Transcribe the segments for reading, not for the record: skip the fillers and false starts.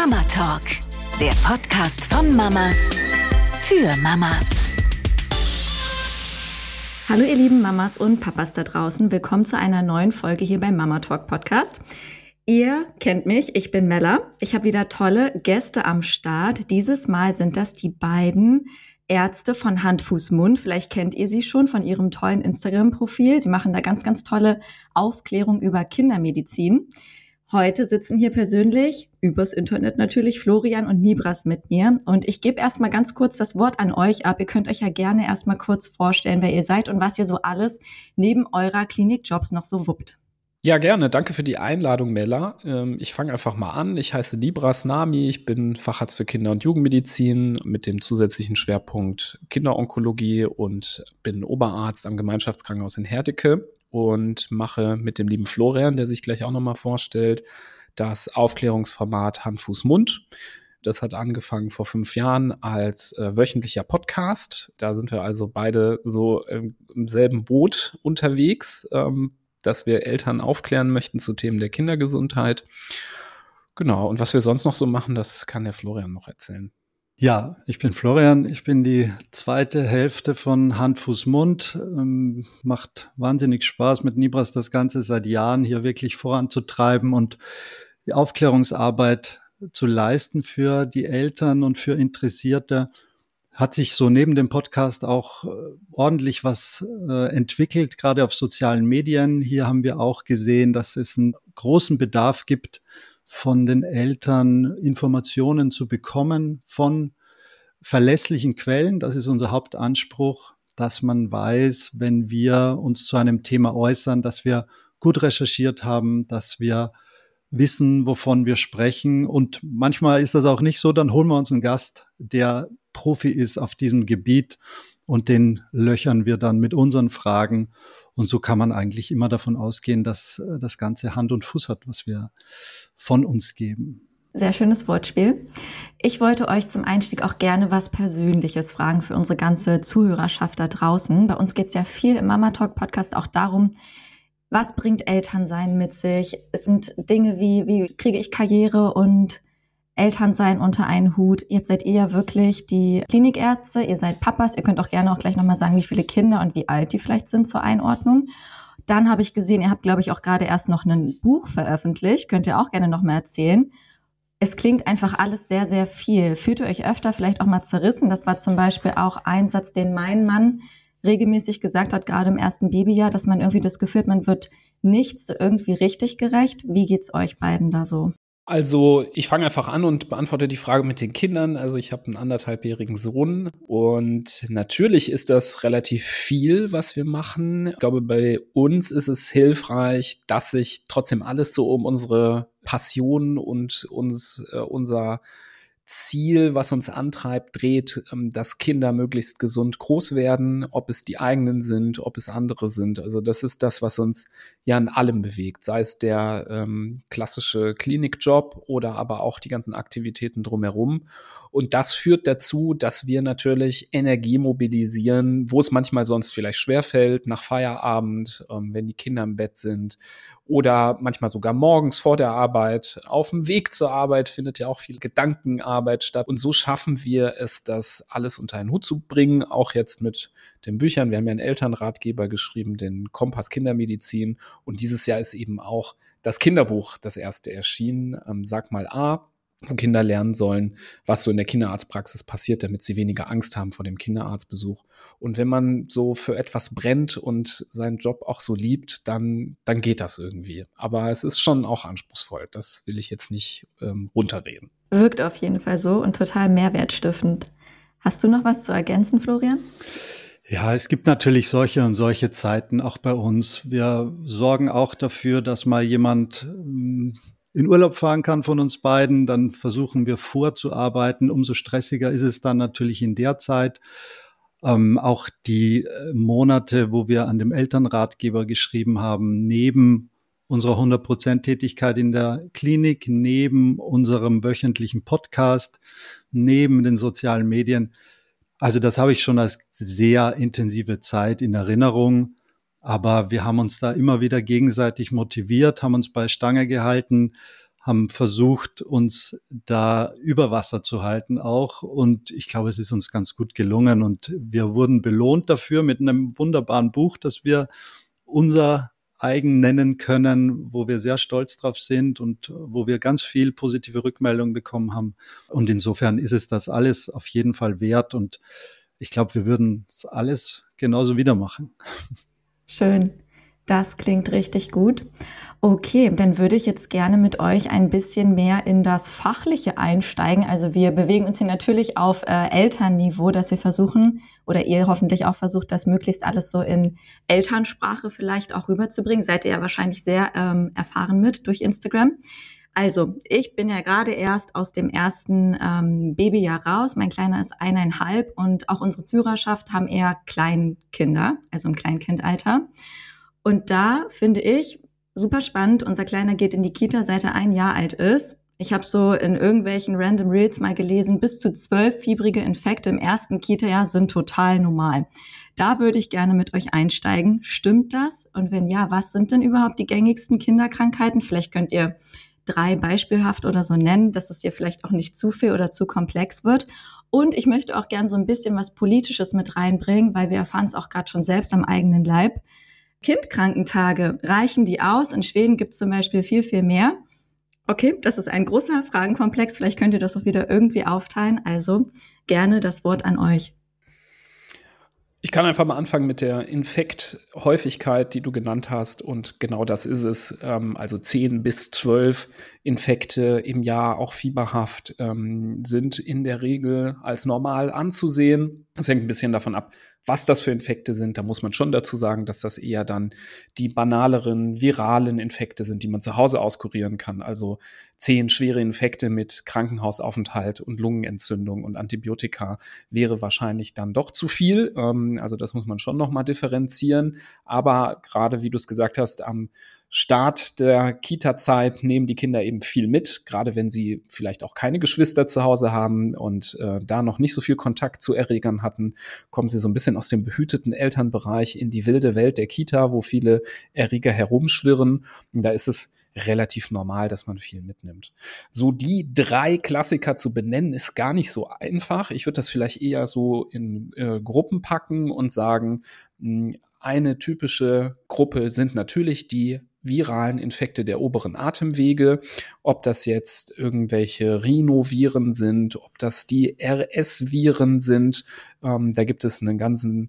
Mama Talk, der Podcast von Mamas für Mamas. Hallo ihr lieben Mamas und Papas da draußen, willkommen zu einer neuen Folge hier beim Mama Talk Podcast. Ihr kennt mich, ich bin Mella. Ich habe wieder tolle Gäste am Start. Dieses Mal sind das die beiden Ärzte von Hand, Fuß, Mund. Vielleicht kennt ihr sie schon von ihrem tollen Instagram-Profil. Die machen da ganz, ganz tolle Aufklärung über Kindermedizin. Heute sitzen hier persönlich, übers Internet natürlich, Florian und Nibras mit mir. Und ich gebe erstmal ganz kurz das Wort an euch ab. Ihr könnt euch ja gerne erstmal kurz vorstellen, wer ihr seid und was ihr so alles neben eurer Klinikjobs noch so wuppt. Ja, gerne. Danke für die Einladung, Mella. Ich fange einfach mal an. Ich heiße Nibras Nami. Ich bin Facharzt für Kinder- und Jugendmedizin mit dem zusätzlichen Schwerpunkt Kinderonkologie und bin Oberarzt am Gemeinschaftskrankenhaus in Herdecke und mache mit dem lieben Florian, der sich gleich auch nochmal vorstellt, das Aufklärungsformat Hand, Fuß, Mund. Das hat angefangen vor 5 Jahren als wöchentlicher Podcast. Da sind wir also beide so im selben Boot unterwegs, dass wir Eltern aufklären möchten zu Themen der Kindergesundheit. Genau, und was wir sonst noch so machen, das kann der Florian noch erzählen. Ja, ich bin Florian, ich bin die zweite Hälfte von Hand, Fuß, Mund. Macht wahnsinnig Spaß mit Nibras das Ganze seit Jahren hier wirklich voranzutreiben und die Aufklärungsarbeit zu leisten für die Eltern und für Interessierte. Hat sich so neben dem Podcast auch ordentlich was entwickelt, gerade auf sozialen Medien. Hier haben wir auch gesehen, dass es einen großen Bedarf gibt, von den Eltern Informationen zu bekommen von verlässlichen Quellen. Das ist unser Hauptanspruch, dass man weiß, wenn wir uns zu einem Thema äußern, dass wir gut recherchiert haben, dass wir wissen, wovon wir sprechen. Und manchmal ist das auch nicht so, dann holen wir uns einen Gast, der Profi ist auf diesem Gebiet und den löchern wir dann mit unseren Fragen. Und so kann man eigentlich immer davon ausgehen, dass das Ganze Hand und Fuß hat, was wir von uns geben. Sehr schönes Wortspiel. Ich wollte euch zum Einstieg auch gerne was Persönliches fragen für unsere ganze Zuhörerschaft da draußen. Bei uns geht es ja viel im Mama Talk Podcast auch darum, was bringt Elternsein mit sich? Es sind Dinge wie kriege ich Karriere und Elternsein unter einen Hut. Jetzt seid ihr ja wirklich die Klinikärzte, ihr seid Papas. Ihr könnt auch gerne auch gleich nochmal sagen, wie viele Kinder und wie alt die vielleicht sind zur Einordnung. Dann habe ich gesehen, ihr habt, glaube ich, auch gerade erst noch ein Buch veröffentlicht. Könnt ihr auch gerne nochmal erzählen. Es klingt einfach alles sehr, sehr viel. Fühlt ihr euch öfter vielleicht auch mal zerrissen? Das war zum Beispiel auch ein Satz, den mein Mann regelmäßig gesagt hat, gerade im ersten Babyjahr, dass man irgendwie das Gefühl hat, man wird nichts irgendwie richtig gerecht. Wie geht's euch beiden da so? Also ich fange einfach an und beantworte die Frage mit den Kindern. Also ich habe einen 1,5-jährigen Sohn und natürlich ist das relativ viel, was wir machen. Ich glaube, bei uns ist es hilfreich, dass sich trotzdem alles so um unsere Passion und unser Ziel, was uns antreibt, dreht, dass Kinder möglichst gesund groß werden, ob es die eigenen sind, ob es andere sind. Also das ist das, was uns ja in allem bewegt, sei es der klassische Klinikjob oder aber auch die ganzen Aktivitäten drumherum. Und das führt dazu, dass wir natürlich Energie mobilisieren, wo es manchmal sonst vielleicht schwerfällt, nach Feierabend, wenn die Kinder im Bett sind oder manchmal sogar morgens vor der Arbeit. Auf dem Weg zur Arbeit findet ja auch viel Gedankenarbeit statt. Und so schaffen wir es, das alles unter einen Hut zu bringen, auch jetzt mit den Büchern. Wir haben ja einen Elternratgeber geschrieben, den Kompass Kindermedizin. Und dieses Jahr ist eben auch das Kinderbuch, das erste erschienen, Sag mal A, wo Kinder lernen sollen, was so in der Kinderarztpraxis passiert, damit sie weniger Angst haben vor dem Kinderarztbesuch. Und wenn man so für etwas brennt und seinen Job auch so liebt, dann geht das irgendwie. Aber es ist schon auch anspruchsvoll. Das will ich jetzt nicht runterreden. Wirkt auf jeden Fall so und total mehrwertstiftend. Hast du noch was zu ergänzen, Florian? Ja, es gibt natürlich solche und solche Zeiten auch bei uns. Wir sorgen auch dafür, dass mal jemand in Urlaub fahren kann von uns beiden. Dann versuchen wir vorzuarbeiten. Umso stressiger ist es dann natürlich in der Zeit. Auch die Monate, wo wir an dem Elternratgeber geschrieben haben, neben unserer 100%-Tätigkeit in der Klinik, neben unserem wöchentlichen Podcast, neben den sozialen Medien. Also das habe ich schon als sehr intensive Zeit in Erinnerung. Aber wir haben uns da immer wieder gegenseitig motiviert, haben uns bei Stange gehalten, haben versucht, uns da über Wasser zu halten auch. Und ich glaube, es ist uns ganz gut gelungen. Und wir wurden belohnt dafür mit einem wunderbaren Buch, das wir unser eigen nennen können, wo wir sehr stolz drauf sind und wo wir ganz viel positive Rückmeldungen bekommen haben. Und insofern ist es das alles auf jeden Fall wert. Und ich glaube, wir würden es alles genauso wieder machen. Schön. Das klingt richtig gut. Okay, dann würde ich jetzt gerne mit euch ein bisschen mehr in das Fachliche einsteigen. Also wir bewegen uns hier natürlich auf Elternniveau, dass wir versuchen, oder ihr hoffentlich auch versucht, das möglichst alles so in Elternsprache vielleicht auch rüberzubringen. Seid ihr ja wahrscheinlich sehr erfahren mit durch Instagram. Also, ich bin ja gerade erst aus dem ersten Babyjahr raus. Mein Kleiner ist 1,5 und auch unsere Zuhörerschaft haben eher Kleinkinder, also im Kleinkindalter. Und da finde ich super spannend, unser Kleiner geht in die Kita, seit er 1 Jahr alt ist. Ich habe so in irgendwelchen random Reels mal gelesen, bis zu 12 fiebrige Infekte im ersten Kita-Jahr sind total normal. Da würde ich gerne mit euch einsteigen. Stimmt das? Und wenn ja, was sind denn überhaupt die gängigsten Kinderkrankheiten? Vielleicht könnt ihr 3 beispielhaft oder so nennen, dass es hier vielleicht auch nicht zu viel oder zu komplex wird. Und ich möchte auch gern so ein bisschen was Politisches mit reinbringen, weil wir erfahren es auch gerade schon selbst am eigenen Leib. Kindkrankentage, reichen die aus? In Schweden gibt es zum Beispiel viel, viel mehr. Okay, das ist ein großer Fragenkomplex. Vielleicht könnt ihr das auch wieder irgendwie aufteilen. Also gerne das Wort an euch. Ich kann einfach mal anfangen mit der Infekthäufigkeit, die du genannt hast. Und genau das ist es. Also 10 bis 12 Infekte im Jahr, auch fieberhaft, sind in der Regel als normal anzusehen. Das hängt ein bisschen davon ab, was das für Infekte sind. Da muss man schon dazu sagen, dass das eher dann die banaleren, viralen Infekte sind, die man zu Hause auskurieren kann. Also 10 schwere Infekte mit Krankenhausaufenthalt und Lungenentzündung und Antibiotika wäre wahrscheinlich dann doch zu viel. Also das muss man schon nochmal differenzieren. Aber gerade, wie du es gesagt hast, am Start der Kita-Zeit nehmen die Kinder eben viel mit, gerade wenn sie vielleicht auch keine Geschwister zu Hause haben und da noch nicht so viel Kontakt zu Erregern hatten, kommen sie so ein bisschen aus dem behüteten Elternbereich in die wilde Welt der Kita, wo viele Erreger herumschwirren. Und da ist es relativ normal, dass man viel mitnimmt. So die 3 Klassiker zu benennen, ist gar nicht so einfach. Ich würde das vielleicht eher so in Gruppen packen und sagen, eine typische Gruppe sind natürlich die viralen Infekte der oberen Atemwege, ob das jetzt irgendwelche Rhinoviren sind, ob das die RS-Viren sind. Da gibt es einen ganzen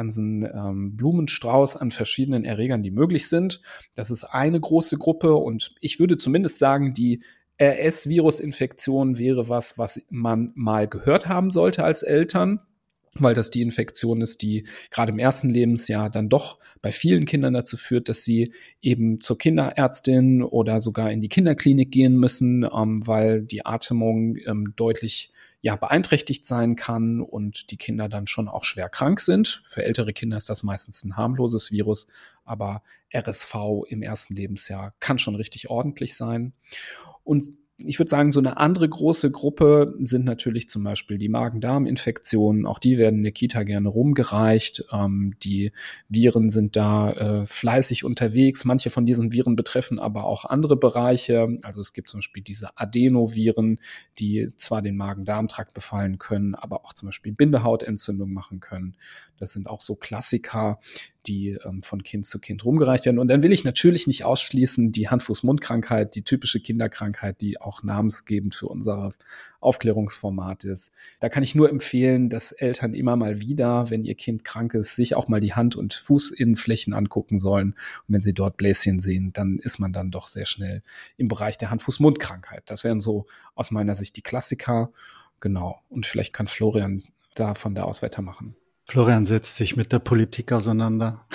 Blumenstrauß an verschiedenen Erregern, die möglich sind. Das ist eine große Gruppe und ich würde zumindest sagen, die RS-Virus-Infektion wäre was man mal gehört haben sollte als Eltern, weil das die Infektion ist, die gerade im ersten Lebensjahr dann doch bei vielen Kindern dazu führt, dass sie eben zur Kinderärztin oder sogar in die Kinderklinik gehen müssen, weil die Atmung deutlich beeinträchtigt sein kann und die Kinder dann schon auch schwer krank sind. Für ältere Kinder ist das meistens ein harmloses Virus, aber RSV im ersten Lebensjahr kann schon richtig ordentlich sein. Und ich würde sagen, so eine andere große Gruppe sind natürlich zum Beispiel die Magen-Darm-Infektionen. Auch die werden in der Kita gerne rumgereicht. Die Viren sind da fleißig unterwegs. Manche von diesen Viren betreffen aber auch andere Bereiche. Also es gibt zum Beispiel diese Adenoviren, die zwar den Magen-Darm-Trakt befallen können, aber auch zum Beispiel Bindehautentzündung machen können. Das sind auch so Klassiker, die von Kind zu Kind rumgereicht werden. Und dann will ich natürlich nicht ausschließen, die Hand-Fuß-Mund-Krankheit, die typische Kinderkrankheit, die auch namensgebend für unser Aufklärungsformat ist. Da kann ich nur empfehlen, dass Eltern immer mal wieder, wenn ihr Kind krank ist, sich auch mal die Hand- und Fußinnenflächen angucken sollen. Und wenn sie dort Bläschen sehen, dann ist man dann doch sehr schnell im Bereich der Hand-Fuß-Mund-Krankheit. Das wären so aus meiner Sicht die Klassiker. Genau. Und vielleicht kann Florian da von da aus weitermachen. Florian setzt sich mit der Politik auseinander.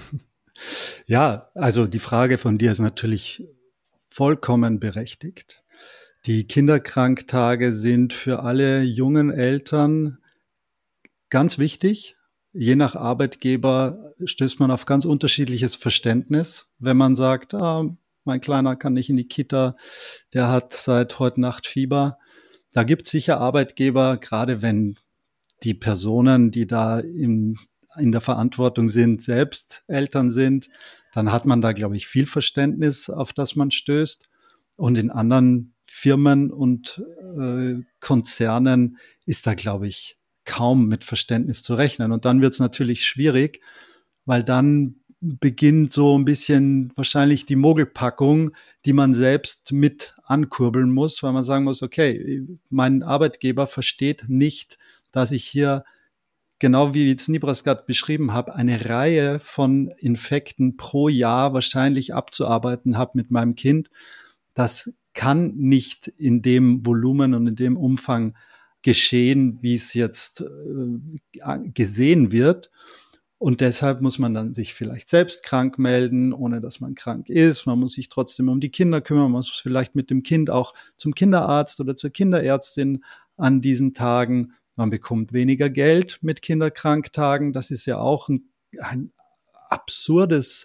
Ja, also die Frage von dir ist natürlich vollkommen berechtigt. Die Kinderkranktage sind für alle jungen Eltern ganz wichtig. Je nach Arbeitgeber stößt man auf ganz unterschiedliches Verständnis, wenn man sagt, mein Kleiner kann nicht in die Kita, der hat seit heute Nacht Fieber. Da gibt es sicher Arbeitgeber, gerade wenn die Personen, die da in der Verantwortung sind, selbst Eltern sind, dann hat man da, glaube ich, viel Verständnis, auf das man stößt. Und in anderen Firmen und Konzernen ist da, glaube ich, kaum mit Verständnis zu rechnen. Und dann wird es natürlich schwierig, weil dann beginnt so ein bisschen wahrscheinlich die Mogelpackung, die man selbst mit ankurbeln muss, weil man sagen muss, okay, mein Arbeitgeber versteht nicht, dass ich hier, genau wie jetzt Nibras gerade beschrieben habe, eine Reihe von Infekten pro Jahr wahrscheinlich abzuarbeiten habe mit meinem Kind. Das kann nicht in dem Volumen und in dem Umfang geschehen, wie es jetzt gesehen wird. Und deshalb muss man dann sich vielleicht selbst krank melden, ohne dass man krank ist. Man muss sich trotzdem um die Kinder kümmern. Man muss vielleicht mit dem Kind auch zum Kinderarzt oder zur Kinderärztin an diesen Tagen. Man bekommt weniger Geld mit Kinderkranktagen. Das ist ja auch ein absurdes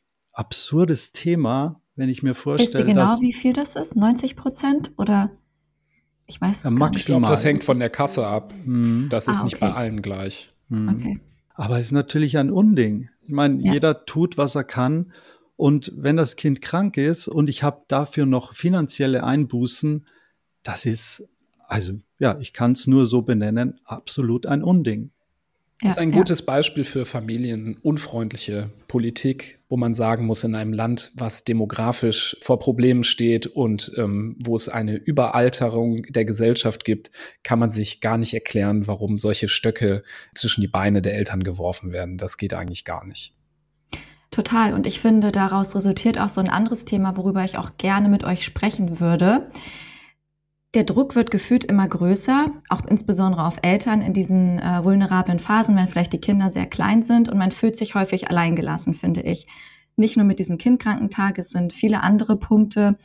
Thema, wenn ich mir vorstelle, Wisst ihr genau, dass wie viel das ist? 90% oder? Ich weiß es gar nicht. Ich glaube, das hängt von der Kasse ab. Das ist nicht okay. bei allen gleich. Okay. Aber es ist natürlich ein Unding. Ich meine, Ja. jeder tut, was er kann. Und wenn das Kind krank ist und ich habe dafür noch finanzielle Einbußen, das ist, also ja, ich kann es nur so benennen, absolut ein Unding. Das ist ein gutes Beispiel für familienunfreundliche Politik, wo man sagen muss, in einem Land, was demografisch vor Problemen steht und wo es eine Überalterung der Gesellschaft gibt, kann man sich gar nicht erklären, warum solche Stöcke zwischen die Beine der Eltern geworfen werden. Das geht eigentlich gar nicht. Total. Und ich finde, daraus resultiert auch so ein anderes Thema, worüber ich auch gerne mit euch sprechen würde. Der Druck wird gefühlt immer größer, auch insbesondere auf Eltern in diesen vulnerablen Phasen, wenn vielleicht die Kinder sehr klein sind, und man fühlt sich häufig alleingelassen, finde ich. Nicht nur mit diesem Kindkrankentag, es sind viele andere Punkte.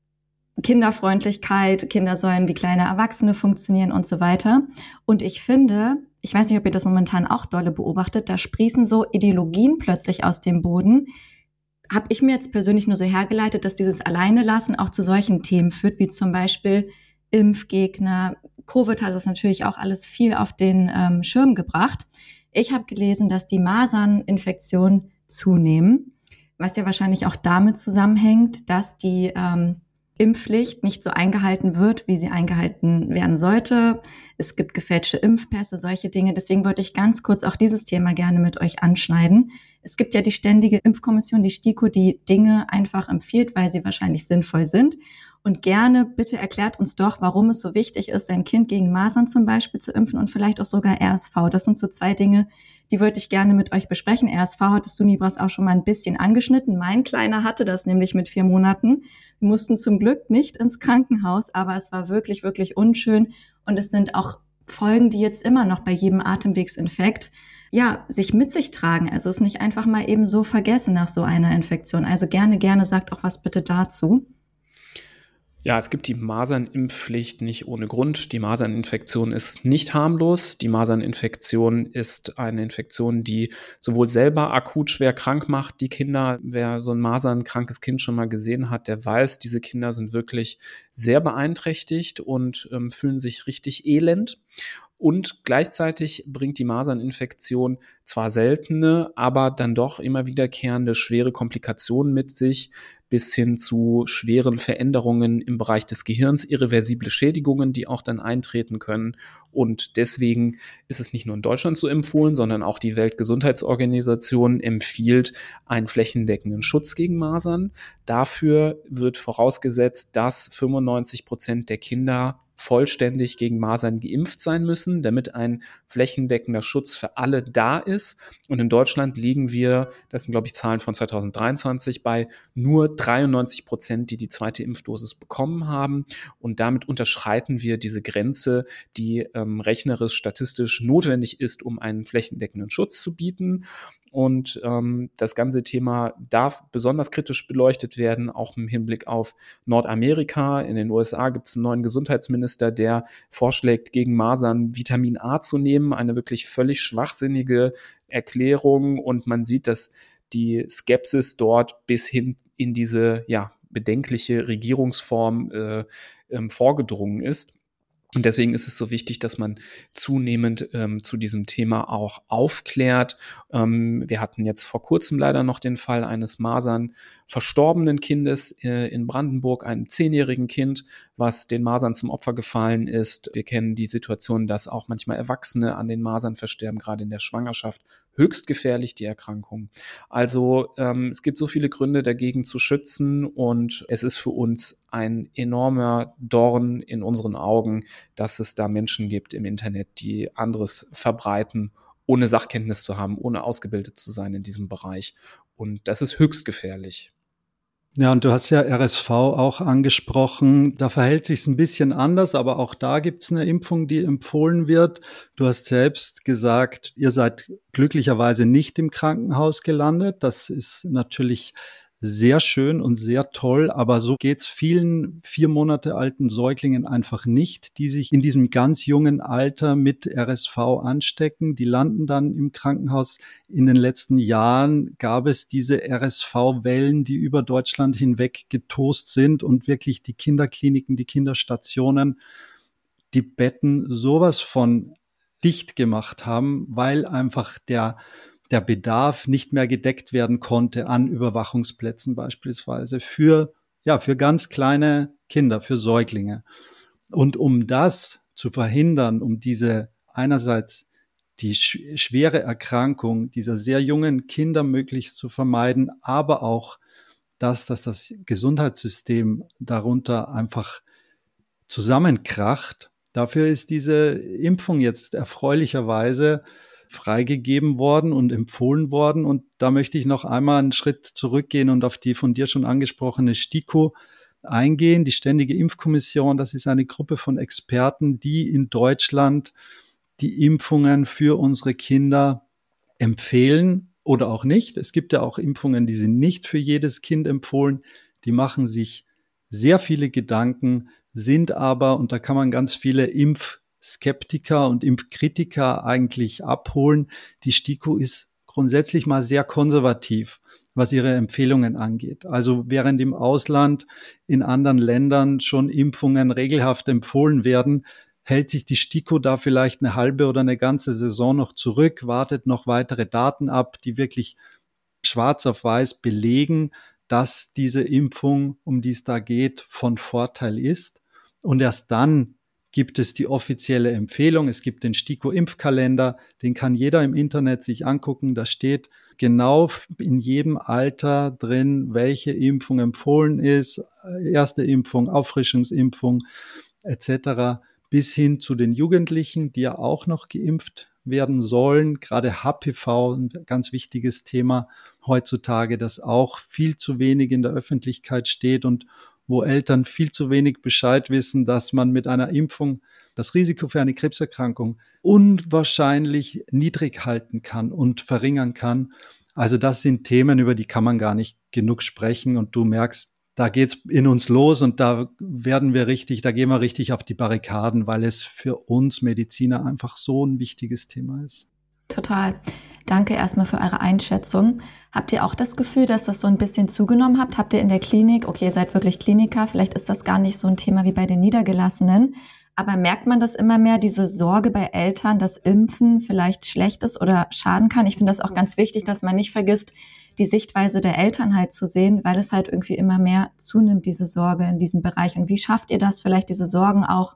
Kinderfreundlichkeit, Kinder sollen wie kleine Erwachsene funktionieren und so weiter. Und ich finde, ich weiß nicht, ob ihr das momentan auch dolle beobachtet, da sprießen so Ideologien plötzlich aus dem Boden. Habe ich mir jetzt persönlich nur so hergeleitet, dass dieses Alleinelassen auch zu solchen Themen führt, wie zum Beispiel Impfgegner. Covid hat das natürlich auch alles viel auf den Schirm gebracht. Ich habe gelesen, dass die Maserninfektionen zunehmen, was ja wahrscheinlich auch damit zusammenhängt, dass die Impfpflicht nicht so eingehalten wird, wie sie eingehalten werden sollte. Es gibt gefälschte Impfpässe, solche Dinge. Deswegen wollte ich ganz kurz auch dieses Thema gerne mit euch anschneiden. Es gibt ja die Ständige Impfkommission, die STIKO, die Dinge einfach empfiehlt, weil sie wahrscheinlich sinnvoll sind. Und gerne, bitte erklärt uns doch, warum es so wichtig ist, sein Kind gegen Masern zum Beispiel zu impfen und vielleicht auch sogar RSV. Das sind so 2 Dinge, die wollte ich gerne mit euch besprechen. RSV hattest du, Nibras, auch schon mal ein bisschen angeschnitten. Mein Kleiner hatte das nämlich mit 4 Monaten. Wir mussten zum Glück nicht ins Krankenhaus, aber es war wirklich, wirklich unschön. Und es sind auch Folgen, die jetzt immer noch bei jedem Atemwegsinfekt sich mit sich tragen. Also es ist nicht einfach mal eben so vergessen nach so einer Infektion. Also gerne sagt auch was bitte dazu. Ja, es gibt die Masernimpfpflicht nicht ohne Grund. Die Maserninfektion ist nicht harmlos. Die Maserninfektion ist eine Infektion, die sowohl selber akut schwer krank macht, die Kinder. Wer so ein masernkrankes Kind schon mal gesehen hat, der weiß, diese Kinder sind wirklich sehr beeinträchtigt und fühlen sich richtig elend. Und gleichzeitig bringt die Maserninfektion zwar seltene, aber dann doch immer wiederkehrende schwere Komplikationen mit sich, bis hin zu schweren Veränderungen im Bereich des Gehirns, irreversible Schädigungen, die auch dann eintreten können. Und deswegen ist es nicht nur in Deutschland so empfohlen, sondern auch die Weltgesundheitsorganisation empfiehlt einen flächendeckenden Schutz gegen Masern. Dafür wird vorausgesetzt, dass 95% der Kinder vollständig gegen Masern geimpft sein müssen, damit ein flächendeckender Schutz für alle da ist. Und in Deutschland liegen wir, das sind, glaube ich, Zahlen von 2023, bei nur 93%, die die zweite Impfdosis bekommen haben. Und damit unterschreiten wir diese Grenze, die rechnerisch, statistisch notwendig ist, um einen flächendeckenden Schutz zu bieten. Und das ganze Thema darf besonders kritisch beleuchtet werden, auch im Hinblick auf Nordamerika. In den USA gibt es einen neuen Gesundheitsminister, der vorschlägt, gegen Masern Vitamin A zu nehmen. Eine wirklich völlig schwachsinnige Erklärung. Und man sieht, dass die Skepsis dort bis hin in diese bedenkliche Regierungsform vorgedrungen ist. Und deswegen ist es so wichtig, dass man zunehmend zu diesem Thema auch aufklärt. Wir hatten jetzt vor kurzem leider noch den Fall eines Masern verstorbenen Kindes in Brandenburg, einem 10-jährigen Kind, was den Masern zum Opfer gefallen ist. Wir kennen die Situation, dass auch manchmal Erwachsene an den Masern versterben, gerade in der Schwangerschaft. Höchst gefährlich, die Erkrankung. Also es gibt so viele Gründe dagegen zu schützen und es ist für uns ein enormer Dorn in unseren Augen, dass es da Menschen gibt im Internet, die anderes verbreiten, ohne Sachkenntnis zu haben, ohne ausgebildet zu sein in diesem Bereich. Und das ist höchst gefährlich. Ja, und du hast ja RSV auch angesprochen. Da verhält sich es ein bisschen anders, aber auch da gibt es eine Impfung, die empfohlen wird. Du hast selbst gesagt, ihr seid glücklicherweise nicht im Krankenhaus gelandet. Das ist natürlich sehr schön und sehr toll, aber so geht's vielen 4 Monate alten Säuglingen einfach nicht, die sich in diesem ganz jungen Alter mit RSV anstecken. Die landen dann im Krankenhaus. In den letzten Jahren gab es diese RSV-Wellen, die über Deutschland hinweg getost sind und wirklich die Kinderkliniken, die Kinderstationen, die Betten sowas von dicht gemacht haben, weil einfach der Bedarf nicht mehr gedeckt werden konnte an Überwachungsplätzen beispielsweise für ganz kleine Kinder, für Säuglinge. Und um das zu verhindern, um diese einerseits die schwere Erkrankung dieser sehr jungen Kinder möglichst zu vermeiden, aber auch dass das Gesundheitssystem darunter einfach zusammenkracht. Dafür ist diese Impfung jetzt erfreulicherweise freigegeben worden und empfohlen worden. Und da möchte ich noch einmal einen Schritt zurückgehen und auf die von dir schon angesprochene STIKO eingehen. Die Ständige Impfkommission, das ist eine Gruppe von Experten, die in Deutschland die Impfungen für unsere Kinder empfehlen oder auch nicht. Es gibt ja auch Impfungen, die sind nicht für jedes Kind empfohlen. Die machen sich sehr viele Gedanken, sind aber, und da kann man ganz viele Impfskeptiker und Impfkritiker eigentlich abholen. Die STIKO ist grundsätzlich mal sehr konservativ, was ihre Empfehlungen angeht. Also während im Ausland in anderen Ländern schon Impfungen regelhaft empfohlen werden, hält sich die STIKO da vielleicht eine halbe oder eine ganze Saison noch zurück, wartet noch weitere Daten ab, die wirklich schwarz auf weiß belegen, dass diese Impfung, um die es da geht, von Vorteil ist. Und erst dann gibt es die offizielle Empfehlung. Es gibt den STIKO-Impfkalender, den kann jeder im Internet sich angucken. Da steht genau in jedem Alter drin, welche Impfung empfohlen ist, erste Impfung, Auffrischungsimpfung etc. bis hin zu den Jugendlichen, die ja auch noch geimpft werden sollen. Gerade HPV, ein ganz wichtiges Thema heutzutage, das auch viel zu wenig in der Öffentlichkeit steht und wo Eltern viel zu wenig Bescheid wissen, dass man mit einer Impfung das Risiko für eine Krebserkrankung unwahrscheinlich niedrig halten kann und verringern kann. Also das sind Themen, über die kann man gar nicht genug sprechen. Und du merkst, da geht's in uns los und da gehen wir richtig auf die Barrikaden, weil es für uns Mediziner einfach so ein wichtiges Thema ist. Total. Danke erstmal für eure Einschätzung. Habt ihr auch das Gefühl, dass das so ein bisschen zugenommen habt? Habt ihr in der Klinik, okay, ihr seid wirklich Kliniker, vielleicht ist das gar nicht so ein Thema wie bei den Niedergelassenen, aber merkt man das immer mehr, diese Sorge bei Eltern, dass Impfen vielleicht schlecht ist oder schaden kann? Ich finde das auch ganz wichtig, dass man nicht vergisst, die Sichtweise der Eltern halt zu sehen, weil es halt irgendwie immer mehr zunimmt, diese Sorge in diesem Bereich. Und wie schafft ihr das, vielleicht diese Sorgen auch,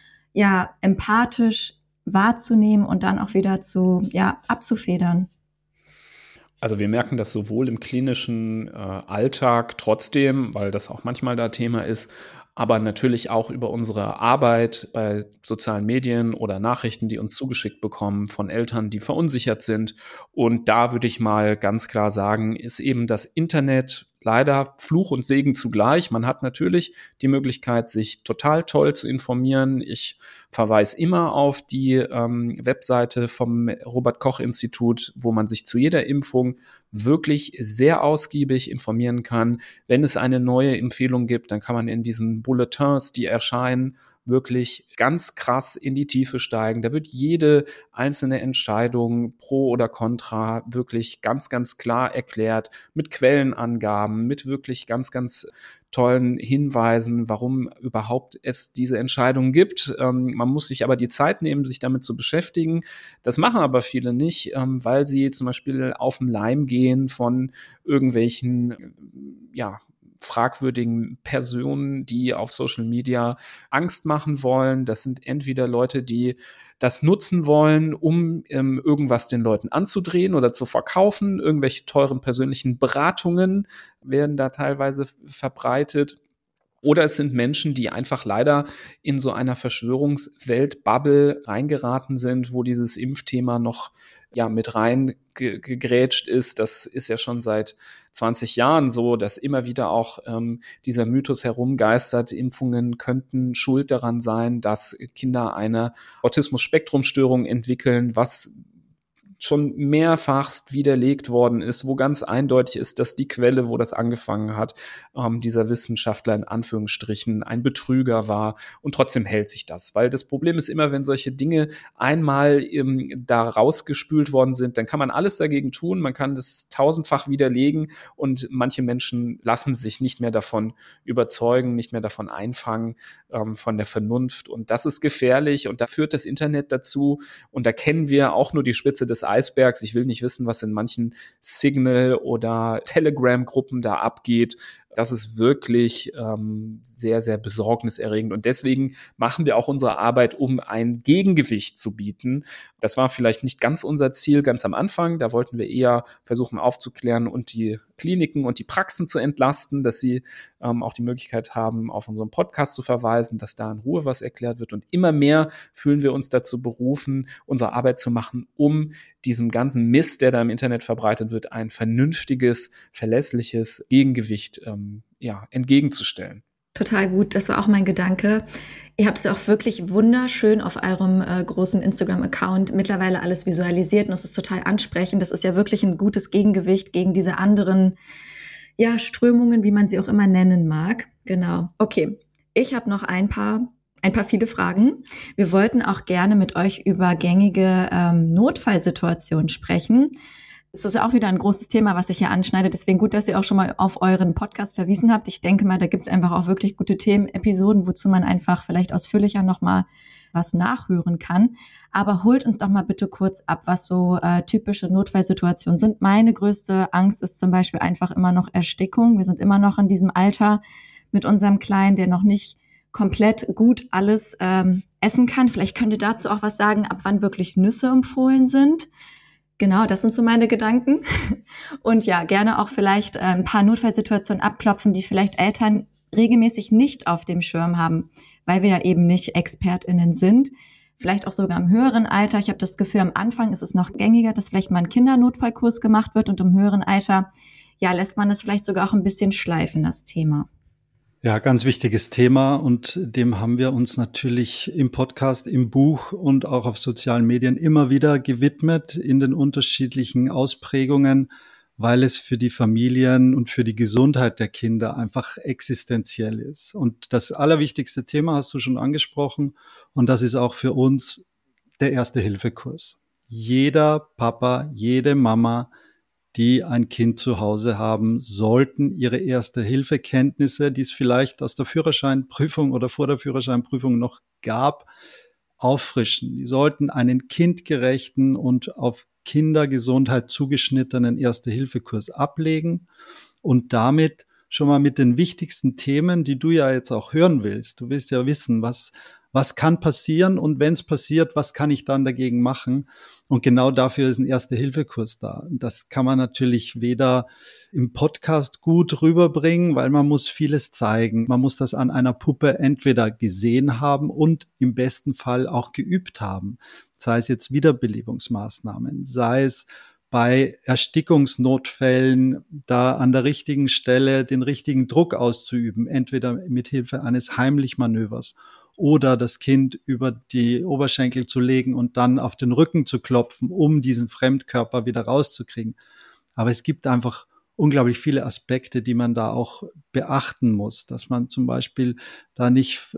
empathisch wahrzunehmen und dann auch wieder abzufedern? Also wir merken das sowohl im klinischen Alltag trotzdem, weil das auch manchmal da Thema ist, aber natürlich auch über unsere Arbeit bei sozialen Medien oder Nachrichten, die uns zugeschickt bekommen von Eltern, die verunsichert sind. Und da würde ich mal ganz klar sagen, ist eben das Internet leider Fluch und Segen zugleich. Man hat natürlich die Möglichkeit, sich total toll zu informieren. Ich verweise immer auf die Webseite vom Robert-Koch-Institut, wo man sich zu jeder Impfung wirklich sehr ausgiebig informieren kann. Wenn es eine neue Empfehlung gibt, dann kann man in diesen Bulletins, die erscheinen, wirklich ganz krass in die Tiefe steigen. Da wird jede einzelne Entscheidung pro oder contra wirklich ganz, ganz klar erklärt, mit Quellenangaben, mit wirklich ganz, ganz tollen Hinweisen, warum überhaupt es diese Entscheidungen gibt. Man muss sich aber die Zeit nehmen, sich damit zu beschäftigen. Das machen aber viele nicht, weil sie zum Beispiel auf den Leim gehen von irgendwelchen, fragwürdigen Personen, die auf Social Media Angst machen wollen. Das sind entweder Leute, die das nutzen wollen, um irgendwas den Leuten anzudrehen oder zu verkaufen. Irgendwelche teuren persönlichen Beratungen werden da teilweise verbreitet. Oder es sind Menschen, die einfach leider in so einer Verschwörungswelt-Bubble reingeraten sind, wo dieses Impfthema noch mit rein gegrätscht ist. Das ist ja schon seit 20 Jahren so, dass immer wieder auch dieser Mythos herumgeistert, Impfungen könnten schuld daran sein, dass Kinder eine Autismus-Spektrum-Störung entwickeln, was schon mehrfachst widerlegt worden ist, wo ganz eindeutig ist, dass die Quelle, wo das angefangen hat, dieser Wissenschaftler in Anführungsstrichen ein Betrüger war, und trotzdem hält sich das. Weil das Problem ist immer, wenn solche Dinge einmal da rausgespült worden sind, dann kann man alles dagegen tun, man kann das tausendfach widerlegen und manche Menschen lassen sich nicht mehr davon überzeugen, nicht mehr davon einfangen, von der Vernunft, und das ist gefährlich, und da führt das Internet dazu, und da kennen wir auch nur die Spitze des Eisbergs. Ich will nicht wissen, was in manchen Signal- oder Telegram-Gruppen da abgeht. Das ist wirklich sehr, sehr besorgniserregend. Und deswegen machen wir auch unsere Arbeit, um ein Gegengewicht zu bieten. Das war vielleicht nicht ganz unser Ziel ganz am Anfang. Da wollten wir eher versuchen aufzuklären und die Kliniken und die Praxen zu entlasten, dass sie auch die Möglichkeit haben, auf unseren Podcast zu verweisen, dass da in Ruhe was erklärt wird. Und immer mehr fühlen wir uns dazu berufen, unsere Arbeit zu machen, um diesem ganzen Mist, der da im Internet verbreitet wird, ein vernünftiges, verlässliches Gegengewicht entgegenzustellen. Total gut, das war auch mein Gedanke. Ihr habt es ja auch wirklich wunderschön auf eurem großen Instagram-Account mittlerweile alles visualisiert, und es ist total ansprechend. Das ist ja wirklich ein gutes Gegengewicht gegen diese anderen Strömungen, wie man sie auch immer nennen mag. Genau. Okay, ich habe noch ein paar viele Fragen. Wir wollten auch gerne mit euch über gängige Notfallsituationen sprechen. Es ist auch wieder ein großes Thema, was ich hier anschneide. Deswegen gut, dass ihr auch schon mal auf euren Podcast verwiesen habt. Ich denke mal, da gibt's einfach auch wirklich gute Themenepisoden, wozu man einfach vielleicht ausführlicher nochmal was nachhören kann. Aber holt uns doch mal bitte kurz ab, was so typische Notfallsituationen sind. Meine größte Angst ist zum Beispiel einfach immer noch Erstickung. Wir sind immer noch in diesem Alter mit unserem Kleinen, der noch nicht komplett gut alles essen kann. Vielleicht könnt ihr dazu auch was sagen, ab wann wirklich Nüsse empfohlen sind. Genau, das sind so meine Gedanken. Und ja, gerne auch vielleicht ein paar Notfallsituationen abklopfen, die vielleicht Eltern regelmäßig nicht auf dem Schirm haben, weil wir ja eben nicht ExpertInnen sind. Vielleicht auch sogar im höheren Alter. Ich habe das Gefühl, am Anfang ist es noch gängiger, dass vielleicht mal ein Kindernotfallkurs gemacht wird, und im höheren Alter, lässt man das vielleicht sogar auch ein bisschen schleifen, das Thema. Ja, ganz wichtiges Thema, und dem haben wir uns natürlich im Podcast, im Buch und auch auf sozialen Medien immer wieder gewidmet in den unterschiedlichen Ausprägungen, weil es für die Familien und für die Gesundheit der Kinder einfach existenziell ist. Und das allerwichtigste Thema hast du schon angesprochen, und das ist auch für uns der Erste-Hilfe-Kurs. Jeder Papa, jede Mama, die ein Kind zu Hause haben, sollten ihre Erste-Hilfe-Kenntnisse, die es vielleicht aus der Führerscheinprüfung oder vor der Führerscheinprüfung noch gab, auffrischen. Die sollten einen kindgerechten und auf Kindergesundheit zugeschnittenen Erste-Hilfe-Kurs ablegen und damit schon mal mit den wichtigsten Themen, die du ja jetzt auch hören willst. Du willst ja wissen, was kann passieren, und wenn es passiert, was kann ich dann dagegen machen? Und genau dafür ist ein Erste-Hilfe-Kurs da. Und das kann man natürlich weder im Podcast gut rüberbringen, weil man muss vieles zeigen. Man muss das an einer Puppe entweder gesehen haben und im besten Fall auch geübt haben. Sei es jetzt Wiederbelebungsmaßnahmen, sei es bei Erstickungsnotfällen da an der richtigen Stelle den richtigen Druck auszuüben, entweder mit Hilfe eines Heimlichmanövers oder das Kind über die Oberschenkel zu legen und dann auf den Rücken zu klopfen, um diesen Fremdkörper wieder rauszukriegen. Aber es gibt einfach unglaublich viele Aspekte, die man da auch beachten muss, dass man zum Beispiel da nicht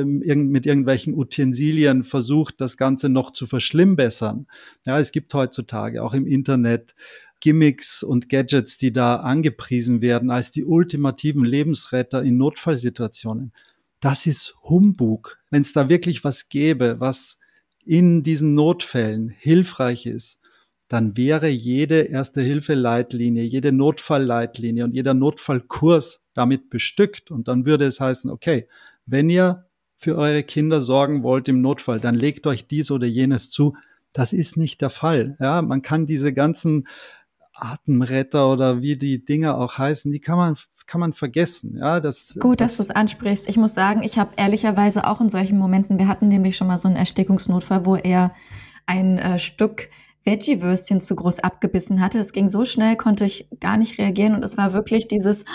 mit irgendwelchen Utensilien versucht, das Ganze noch zu verschlimmbessern. Ja, es gibt heutzutage auch im Internet Gimmicks und Gadgets, die da angepriesen werden als die ultimativen Lebensretter in Notfallsituationen. Das ist Humbug. Wenn es da wirklich was gäbe, was in diesen Notfällen hilfreich ist, dann wäre jede Erste-Hilfe-Leitlinie, jede Notfallleitlinie und jeder Notfallkurs damit bestückt. Und dann würde es heißen, okay, wenn ihr für eure Kinder sorgen wollt im Notfall, dann legt euch dies oder jenes zu. Das ist nicht der Fall. Ja, man kann diese ganzen Atemretter oder wie die Dinger auch heißen, die kann man vergessen. Ja, Gut, dass du es ansprichst. Ich muss sagen, ich habe ehrlicherweise auch in solchen Momenten, wir hatten nämlich schon mal so einen Erstickungsnotfall, wo er ein Stück Veggie-Würstchen zu groß abgebissen hatte. Das ging so schnell, konnte ich gar nicht reagieren und es war wirklich dieses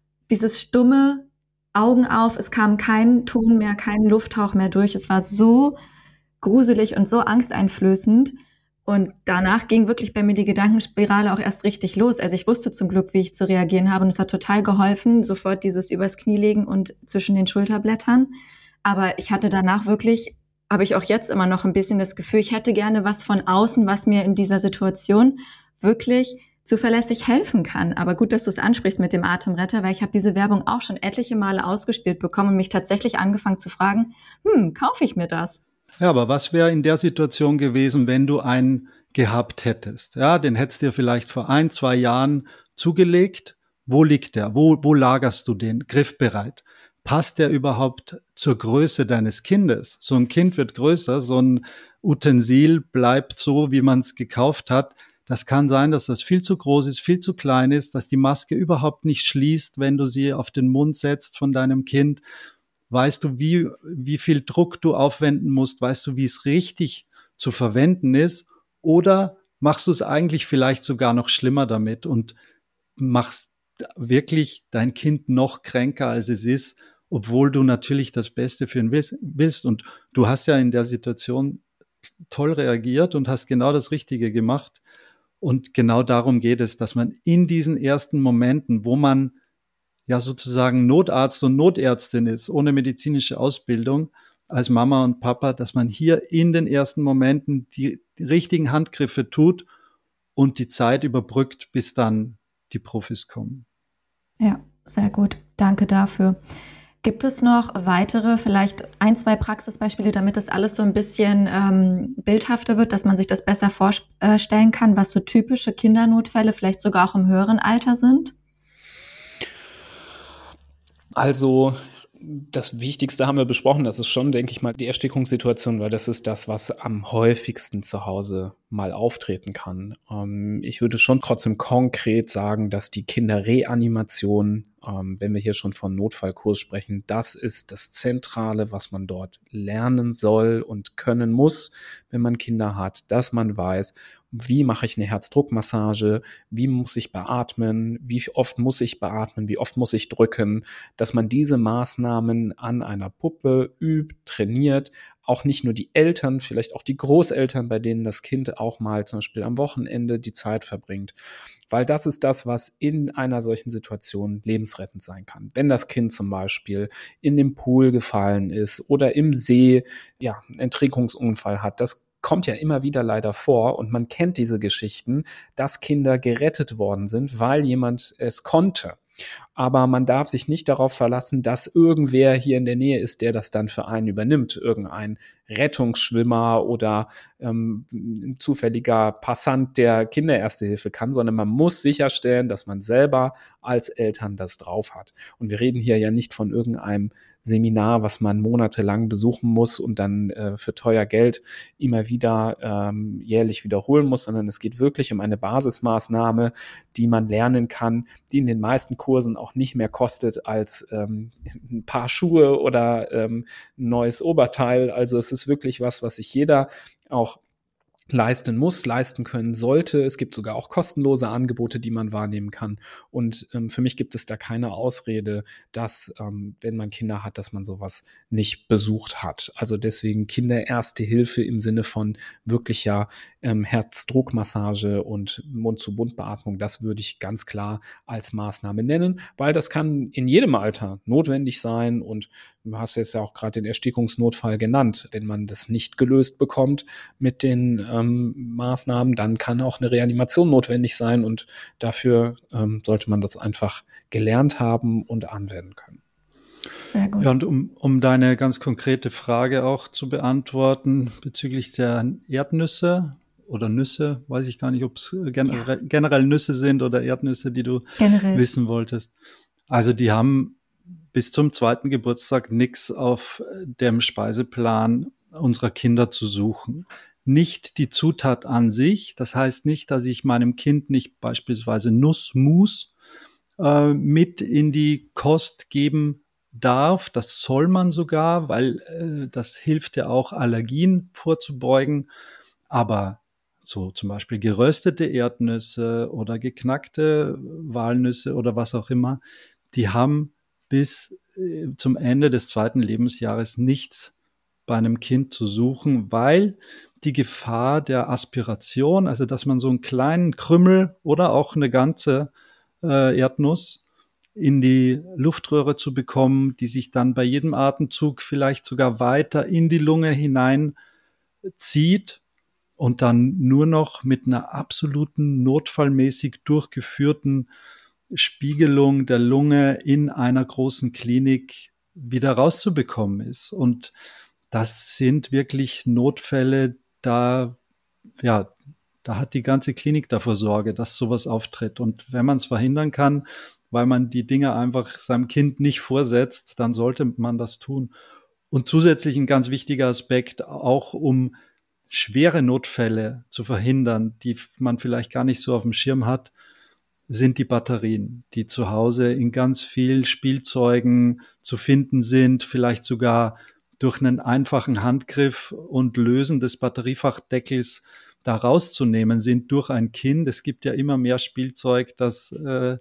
stumme Augen auf, es kam kein Ton mehr, kein Lufthauch mehr durch. Es war so gruselig und so angsteinflößend. Und danach ging wirklich bei mir die Gedankenspirale auch erst richtig los. Also ich wusste zum Glück, wie ich zu reagieren habe und es hat total geholfen, sofort dieses übers Knie legen und zwischen den Schulterblättern. Aber ich hatte danach wirklich, habe ich auch jetzt immer noch ein bisschen das Gefühl, ich hätte gerne was von außen, was mir in dieser Situation wirklich zuverlässig helfen kann. Aber gut, dass du es ansprichst mit dem Atemretter, weil ich habe diese Werbung auch schon etliche Male ausgespielt bekommen und mich tatsächlich angefangen zu fragen, kaufe ich mir das? Ja, aber was wäre in der Situation gewesen, wenn du einen gehabt hättest? Ja, den hättest du dir vielleicht vor 1-2 Jahren zugelegt. Wo liegt der? Wo lagerst du den? Griffbereit. Passt der überhaupt zur Größe deines Kindes? So ein Kind wird größer, so ein Utensil bleibt so, wie man es gekauft hat. Das kann sein, dass das viel zu groß ist, viel zu klein ist, dass die Maske überhaupt nicht schließt, wenn du sie auf den Mund setzt von deinem Kind. Weißt du, wie viel Druck du aufwenden musst? Weißt du, wie es richtig zu verwenden ist? Oder machst du es eigentlich vielleicht sogar noch schlimmer damit und machst wirklich dein Kind noch kränker, als es ist, obwohl du natürlich das Beste für ihn willst. Und du hast ja in der Situation toll reagiert und hast genau das Richtige gemacht. Und genau darum geht es, dass man in diesen ersten Momenten, wo man ja sozusagen Notarzt und Notärztin ist, ohne medizinische Ausbildung als Mama und Papa, dass man hier in den ersten Momenten die richtigen Handgriffe tut und die Zeit überbrückt, bis dann die Profis kommen. Ja, sehr gut. Danke dafür. Gibt es noch weitere, vielleicht 1-2 Praxisbeispiele, damit das alles so ein bisschen bildhafter wird, dass man sich das besser vorstellen kann, was so typische Kindernotfälle vielleicht sogar auch im höheren Alter sind? Also das Wichtigste haben wir besprochen, das ist schon, denke ich mal, die Erstickungssituation, weil das ist das, was am häufigsten zu Hause mal auftreten kann. Ich würde schon trotzdem konkret sagen, dass die Kinderreanimation, wenn wir hier schon von Notfallkurs sprechen, das ist das Zentrale, was man dort lernen soll und können muss, wenn man Kinder hat, dass man weiß, wie mache ich eine Herzdruckmassage, wie muss ich beatmen, wie oft muss ich beatmen, wie oft muss ich drücken, dass man diese Maßnahmen an einer Puppe übt, trainiert, auch nicht nur die Eltern, vielleicht auch die Großeltern, bei denen das Kind auch mal zum Beispiel am Wochenende die Zeit verbringt. Weil das ist das, was in einer solchen Situation lebensrettend sein kann. Wenn das Kind zum Beispiel in den Pool gefallen ist oder im See einen Ertrinkungsunfall hat, das kommt ja immer wieder leider vor und man kennt diese Geschichten, dass Kinder gerettet worden sind, weil jemand es konnte. Aber man darf sich nicht darauf verlassen, dass irgendwer hier in der Nähe ist, der das dann für einen übernimmt. Irgendein Rettungsschwimmer oder ein zufälliger Passant, der Kindererste-Hilfe kann, sondern man muss sicherstellen, dass man selber als Eltern das drauf hat. Und wir reden hier ja nicht von irgendeinem Seminar, was man monatelang besuchen muss und dann für teuer Geld immer wieder jährlich wiederholen muss, sondern es geht wirklich um eine Basismaßnahme, die man lernen kann, die in den meisten Kursen auch nicht mehr kostet als ein paar Schuhe oder ein neues Oberteil. Also es ist wirklich was sich jeder auch leisten muss, leisten können sollte. Es gibt sogar auch kostenlose Angebote, die man wahrnehmen kann. Und für mich gibt es da keine Ausrede, dass, wenn man Kinder hat, dass man sowas nicht besucht hat. Also deswegen Kindererste-Hilfe im Sinne von wirklicher Herzdruckmassage und Mund-zu-Mund-Beatmung, das würde ich ganz klar als Maßnahme nennen, weil das kann in jedem Alter notwendig sein und du hast jetzt ja auch gerade den Erstickungsnotfall genannt. Wenn man das nicht gelöst bekommt mit den Maßnahmen, dann kann auch eine Reanimation notwendig sein und dafür sollte man das einfach gelernt haben und anwenden können. Sehr gut. Ja, und um deine ganz konkrete Frage auch zu beantworten bezüglich der Erdnüsse oder Nüsse, weiß ich gar nicht, ob es generell Nüsse sind oder Erdnüsse, die du wissen wolltest. Also die haben bis zum 2. Geburtstag nichts auf dem Speiseplan unserer Kinder zu suchen. Nicht die Zutat an sich, das heißt nicht, dass ich meinem Kind nicht beispielsweise Nussmus mit in die Kost geben darf. Das soll man sogar, weil das hilft ja auch, Allergien vorzubeugen. Aber so zum Beispiel geröstete Erdnüsse oder geknackte Walnüsse oder was auch immer, die haben bis zum Ende des 2. Lebensjahres nichts bei einem Kind zu suchen, weil die Gefahr der Aspiration, also dass man so einen kleinen Krümmel oder auch eine ganze Erdnuss in die Luftröhre zu bekommen, die sich dann bei jedem Atemzug vielleicht sogar weiter in die Lunge hineinzieht und dann nur noch mit einer absoluten notfallmäßig durchgeführten Spiegelung der Lunge in einer großen Klinik wieder rauszubekommen ist. Und das sind wirklich Notfälle, da hat die ganze Klinik davor Sorge, dass sowas auftritt. Und wenn man es verhindern kann, weil man die Dinge einfach seinem Kind nicht vorsetzt, dann sollte man das tun. Und zusätzlich ein ganz wichtiger Aspekt, auch um schwere Notfälle zu verhindern, die man vielleicht gar nicht so auf dem Schirm hat, sind die Batterien, die zu Hause in ganz vielen Spielzeugen zu finden sind, vielleicht sogar durch einen einfachen Handgriff und Lösen des Batteriefachdeckels da rauszunehmen sind durch ein Kind. Es gibt ja immer mehr Spielzeug, das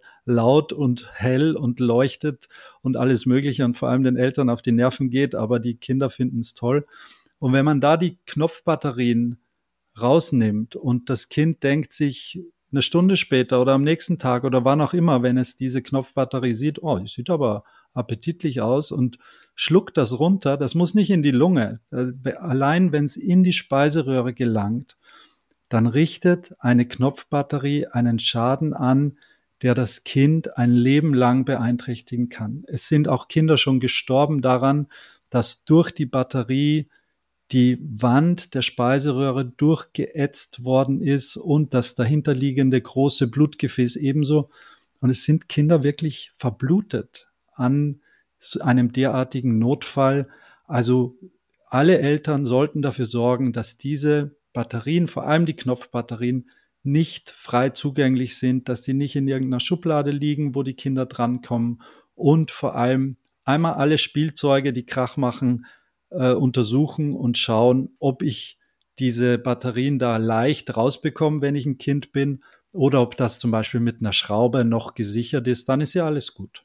laut und hell und leuchtet und alles Mögliche und vor allem den Eltern auf die Nerven geht, aber die Kinder finden es toll. Und wenn man da die Knopfbatterien rausnimmt und das Kind denkt sich eine Stunde später oder am nächsten Tag oder wann auch immer, wenn es diese Knopfbatterie sieht, oh, die sieht aber appetitlich aus und schluckt das runter, das muss nicht in die Lunge. Allein wenn es in die Speiseröhre gelangt, dann richtet eine Knopfbatterie einen Schaden an, der das Kind ein Leben lang beeinträchtigen kann. Es sind auch Kinder schon gestorben daran, dass durch die Batterie die Wand der Speiseröhre durchgeätzt worden ist und das dahinterliegende große Blutgefäß ebenso. Und es sind Kinder wirklich verblutet an einem derartigen Notfall. Also alle Eltern sollten dafür sorgen, dass diese Batterien, vor allem die Knopfbatterien, nicht frei zugänglich sind, dass sie nicht in irgendeiner Schublade liegen, wo die Kinder drankommen und vor allem einmal alle Spielzeuge, die Krach machen, untersuchen und schauen, ob ich diese Batterien da leicht rausbekomme, wenn ich ein Kind bin, oder ob das zum Beispiel mit einer Schraube noch gesichert ist, dann ist ja alles gut.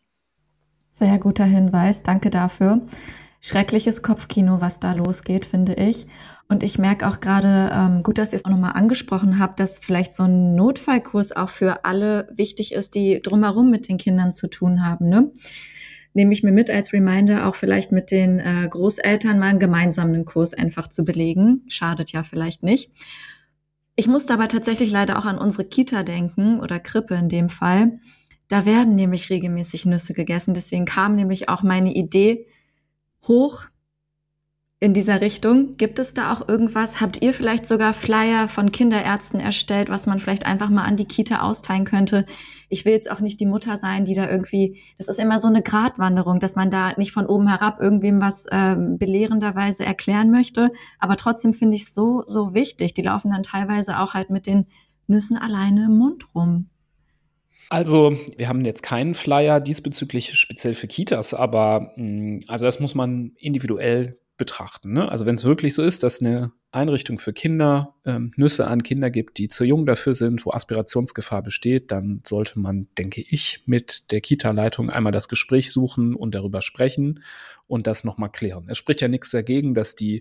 Sehr guter Hinweis, danke dafür. Schreckliches Kopfkino, was da losgeht, finde ich. Und ich merke auch gerade, gut, dass ihr es auch nochmal angesprochen habt, dass vielleicht so ein Notfallkurs auch für alle wichtig ist, die drumherum mit den Kindern zu tun haben, ne? Nehme ich mir mit als Reminder, auch vielleicht mit den Großeltern mal einen gemeinsamen Kurs einfach zu belegen. Schadet ja vielleicht nicht. Ich musste aber tatsächlich leider auch an unsere Kita denken oder Krippe in dem Fall. Da werden nämlich regelmäßig Nüsse gegessen. Deswegen kam nämlich auch meine Idee hoch in dieser Richtung. Gibt es da auch irgendwas? Habt ihr vielleicht sogar Flyer von Kinderärzten erstellt, was man vielleicht einfach mal an die Kita austeilen könnte? Ich will jetzt auch nicht die Mutter sein, die da irgendwie, das ist immer so eine Gratwanderung, dass man da nicht von oben herab irgendwem was belehrenderweise erklären möchte. Aber trotzdem finde ich es so wichtig. Die laufen dann teilweise auch halt mit den Nüssen alleine im Mund rum. Also, wir haben jetzt keinen Flyer diesbezüglich speziell für Kitas, aber also das muss man individuell betrachten, ne? Also wenn es wirklich so ist, dass eine Einrichtung für Kinder Nüsse an Kinder gibt, die zu jung dafür sind, wo Aspirationsgefahr besteht, dann sollte man, denke ich, mit der Kita-Leitung einmal das Gespräch suchen und darüber sprechen und das nochmal klären. Es spricht ja nichts dagegen, dass die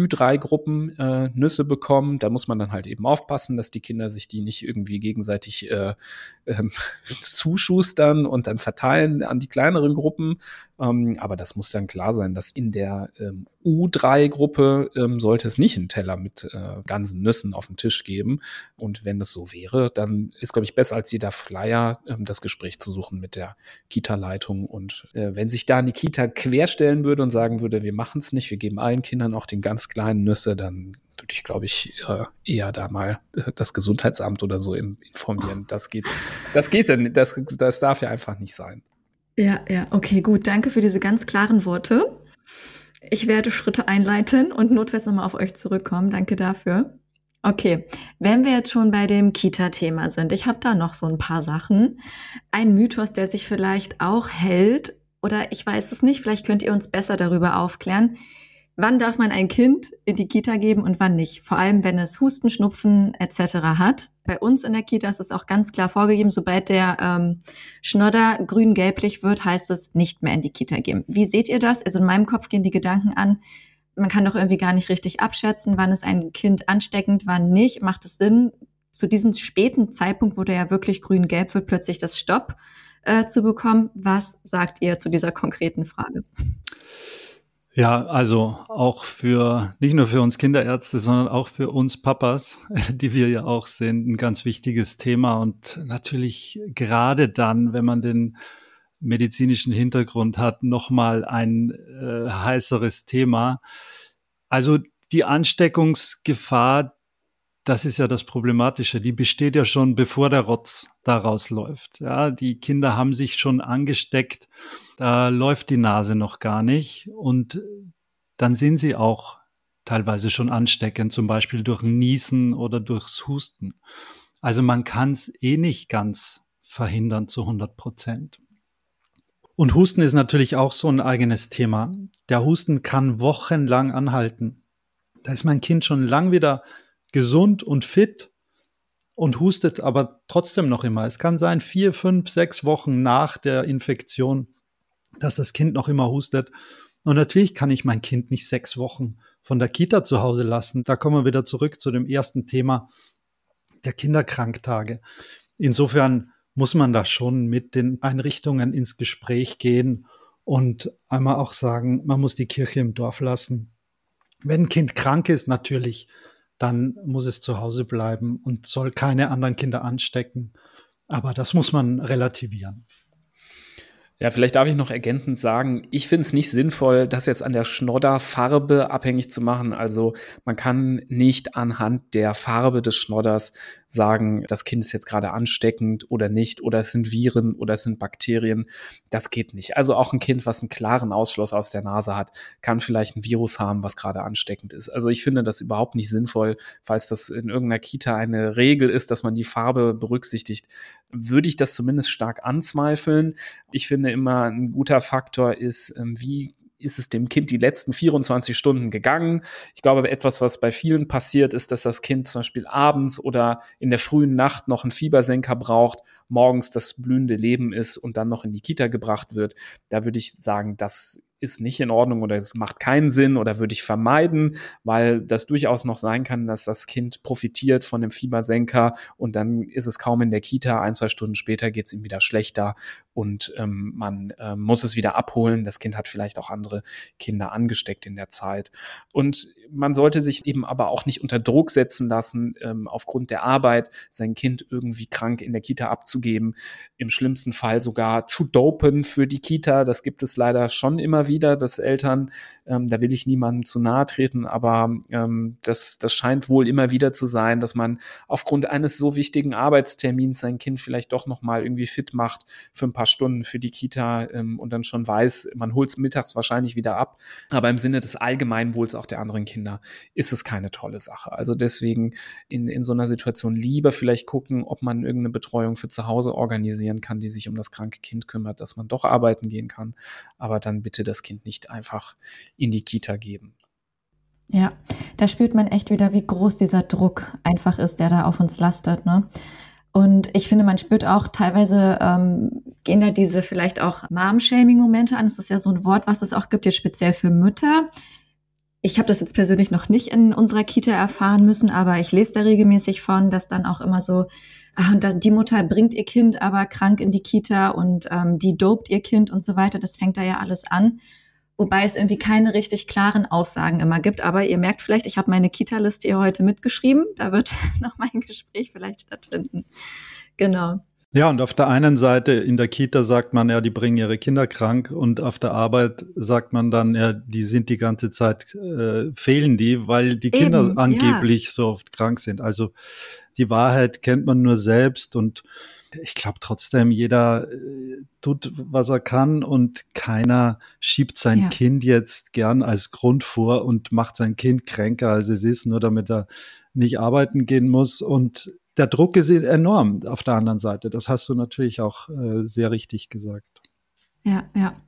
Ü3-Gruppen Nüsse bekommen. Da muss man dann halt eben aufpassen, dass die Kinder sich die nicht irgendwie gegenseitig zuschustern und dann verteilen an die kleineren Gruppen. Aber das muss dann klar sein, dass in der U3-Gruppe sollte es nicht einen Teller mit ganzen Nüssen auf den Tisch geben. Und wenn das so wäre, dann ist, glaube ich, besser als jeder Flyer, das Gespräch zu suchen mit der Kita-Leitung. Und wenn sich da eine Kita querstellen würde und sagen würde, wir machen es nicht, wir geben allen Kindern auch den ganz kleinen Nüsse, dann würde ich, glaube ich, eher da mal das Gesundheitsamt oder so informieren. Das denn, das darf ja einfach nicht sein. Ja, okay, gut. Danke für diese ganz klaren Worte. Ich werde Schritte einleiten und notfalls nochmal auf euch zurückkommen. Danke dafür. Okay, wenn wir jetzt schon bei dem Kita-Thema sind, ich habe da noch so ein paar Sachen. Ein Mythos, der sich vielleicht auch hält, oder ich weiß es nicht, vielleicht könnt ihr uns besser darüber aufklären. Wann darf man ein Kind in die Kita geben und wann nicht? Vor allem, wenn es Husten, Schnupfen etc. hat. Bei uns in der Kita ist es auch ganz klar vorgegeben, sobald der Schnodder grün-gelblich wird, heißt es nicht mehr in die Kita geben. Wie seht ihr das? Also in meinem Kopf gehen die Gedanken an, man kann doch irgendwie gar nicht richtig abschätzen, wann ist ein Kind ansteckend, wann nicht. Macht es Sinn, zu diesem späten Zeitpunkt, wo der ja wirklich grün-gelb wird, plötzlich das Stopp zu bekommen? Was sagt ihr zu dieser konkreten Frage? Ja, also auch nicht nur für uns Kinderärzte, sondern auch für uns Papas, die wir ja auch sind, ein ganz wichtiges Thema. Und natürlich gerade dann, wenn man den medizinischen Hintergrund hat, nochmal ein heißeres Thema. Also die Ansteckungsgefahr, das ist ja das Problematische, die besteht ja schon, bevor der Rotz da rausläuft. Ja, die Kinder haben sich schon angesteckt, da läuft die Nase noch gar nicht und dann sind sie auch teilweise schon ansteckend, zum Beispiel durch Niesen oder durchs Husten. Also man kann es nicht ganz verhindern zu 100%. Und Husten ist natürlich auch so ein eigenes Thema. Der Husten kann wochenlang anhalten. Da ist mein Kind schon lang wieder gesund und fit und hustet aber trotzdem noch immer. Es kann sein, 4, 5, 6 Wochen nach der Infektion, dass das Kind noch immer hustet. Und natürlich kann ich mein Kind nicht 6 Wochen von der Kita zu Hause lassen. Da kommen wir wieder zurück zu dem ersten Thema der Kinderkranktage. Insofern muss man da schon mit den Einrichtungen ins Gespräch gehen und einmal auch sagen, man muss die Kirche im Dorf lassen. Wenn ein Kind krank ist, natürlich, dann muss es zu Hause bleiben und soll keine anderen Kinder anstecken. Aber das muss man relativieren. Ja, vielleicht darf ich noch ergänzend sagen, ich finde es nicht sinnvoll, das jetzt an der Schnodderfarbe abhängig zu machen. Also man kann nicht anhand der Farbe des Schnodders sagen, das Kind ist jetzt gerade ansteckend oder nicht, oder es sind Viren oder es sind Bakterien. Das geht nicht. Also auch ein Kind, was einen klaren Ausfluss aus der Nase hat, kann vielleicht ein Virus haben, was gerade ansteckend ist. Also ich finde das überhaupt nicht sinnvoll, falls das in irgendeiner Kita eine Regel ist, dass man die Farbe berücksichtigt, würde ich das zumindest stark anzweifeln. Ich finde immer, ein guter Faktor ist, wie ist es dem Kind die letzten 24 Stunden gegangen. Ich glaube, etwas, was bei vielen passiert, ist, dass das Kind zum Beispiel abends oder in der frühen Nacht noch einen Fiebersenker braucht, morgens das blühende Leben ist und dann noch in die Kita gebracht wird. Da würde ich sagen, das ist nicht in Ordnung oder es macht keinen Sinn oder würde ich vermeiden, weil das durchaus noch sein kann, dass das Kind profitiert von dem Fiebersenker und dann ist es kaum in der Kita, 1, 2 Stunden später geht es ihm wieder schlechter und man muss es wieder abholen. Das Kind hat vielleicht auch andere Kinder angesteckt in der Zeit. Und man sollte sich eben aber auch nicht unter Druck setzen lassen, aufgrund der Arbeit sein Kind irgendwie krank in der Kita abzugeben, im schlimmsten Fall sogar zu dopen für die Kita. Das gibt es leider schon immer wieder, dass Eltern, da will ich niemandem zu nahe treten, aber das scheint wohl immer wieder zu sein, dass man aufgrund eines so wichtigen Arbeitstermins sein Kind vielleicht doch nochmal irgendwie fit macht für ein paar Stunden für die Kita und dann schon weiß, man holt es mittags wahrscheinlich wieder ab. Aber im Sinne des Allgemeinwohls auch der anderen Kinder ist es keine tolle Sache. Also deswegen in so einer Situation lieber vielleicht gucken, ob man irgendeine Betreuung für zu Hause organisieren kann, die sich um das kranke Kind kümmert, dass man doch arbeiten gehen kann. Aber dann bitte das Kind nicht einfach in die Kita geben. Ja, da spürt man echt wieder, wie groß dieser Druck einfach ist, der da auf uns lastet, ne? Und ich finde, man spürt auch teilweise, gehen da diese vielleicht auch Mom-Shaming-Momente an. Das ist ja so ein Wort, was es auch gibt, jetzt speziell für Mütter. Ich habe das jetzt persönlich noch nicht in unserer Kita erfahren müssen, aber ich lese da regelmäßig von, dass dann auch immer so, die Mutter bringt ihr Kind aber krank in die Kita und die dopt ihr Kind und so weiter. Das fängt da ja alles an. Wobei es irgendwie keine richtig klaren Aussagen immer gibt. Aber ihr merkt vielleicht, ich habe meine Kita-Liste hier heute mitgeschrieben. Da wird noch mal ein Gespräch vielleicht stattfinden. Genau. Ja, und auf der einen Seite in der Kita sagt man, ja, die bringen ihre Kinder krank, und auf der Arbeit sagt man dann, ja, die sind die ganze Zeit, fehlen die, weil die Kinder angeblich so oft krank sind. Also die Wahrheit kennt man nur selbst, und ich glaube trotzdem, jeder tut, was er kann, und keiner schiebt sein Kind jetzt gern als Grund vor und macht sein Kind kränker, als es ist, nur damit er nicht arbeiten gehen muss. Und der Druck ist enorm auf der anderen Seite. Das hast du natürlich auch sehr richtig gesagt. Ja.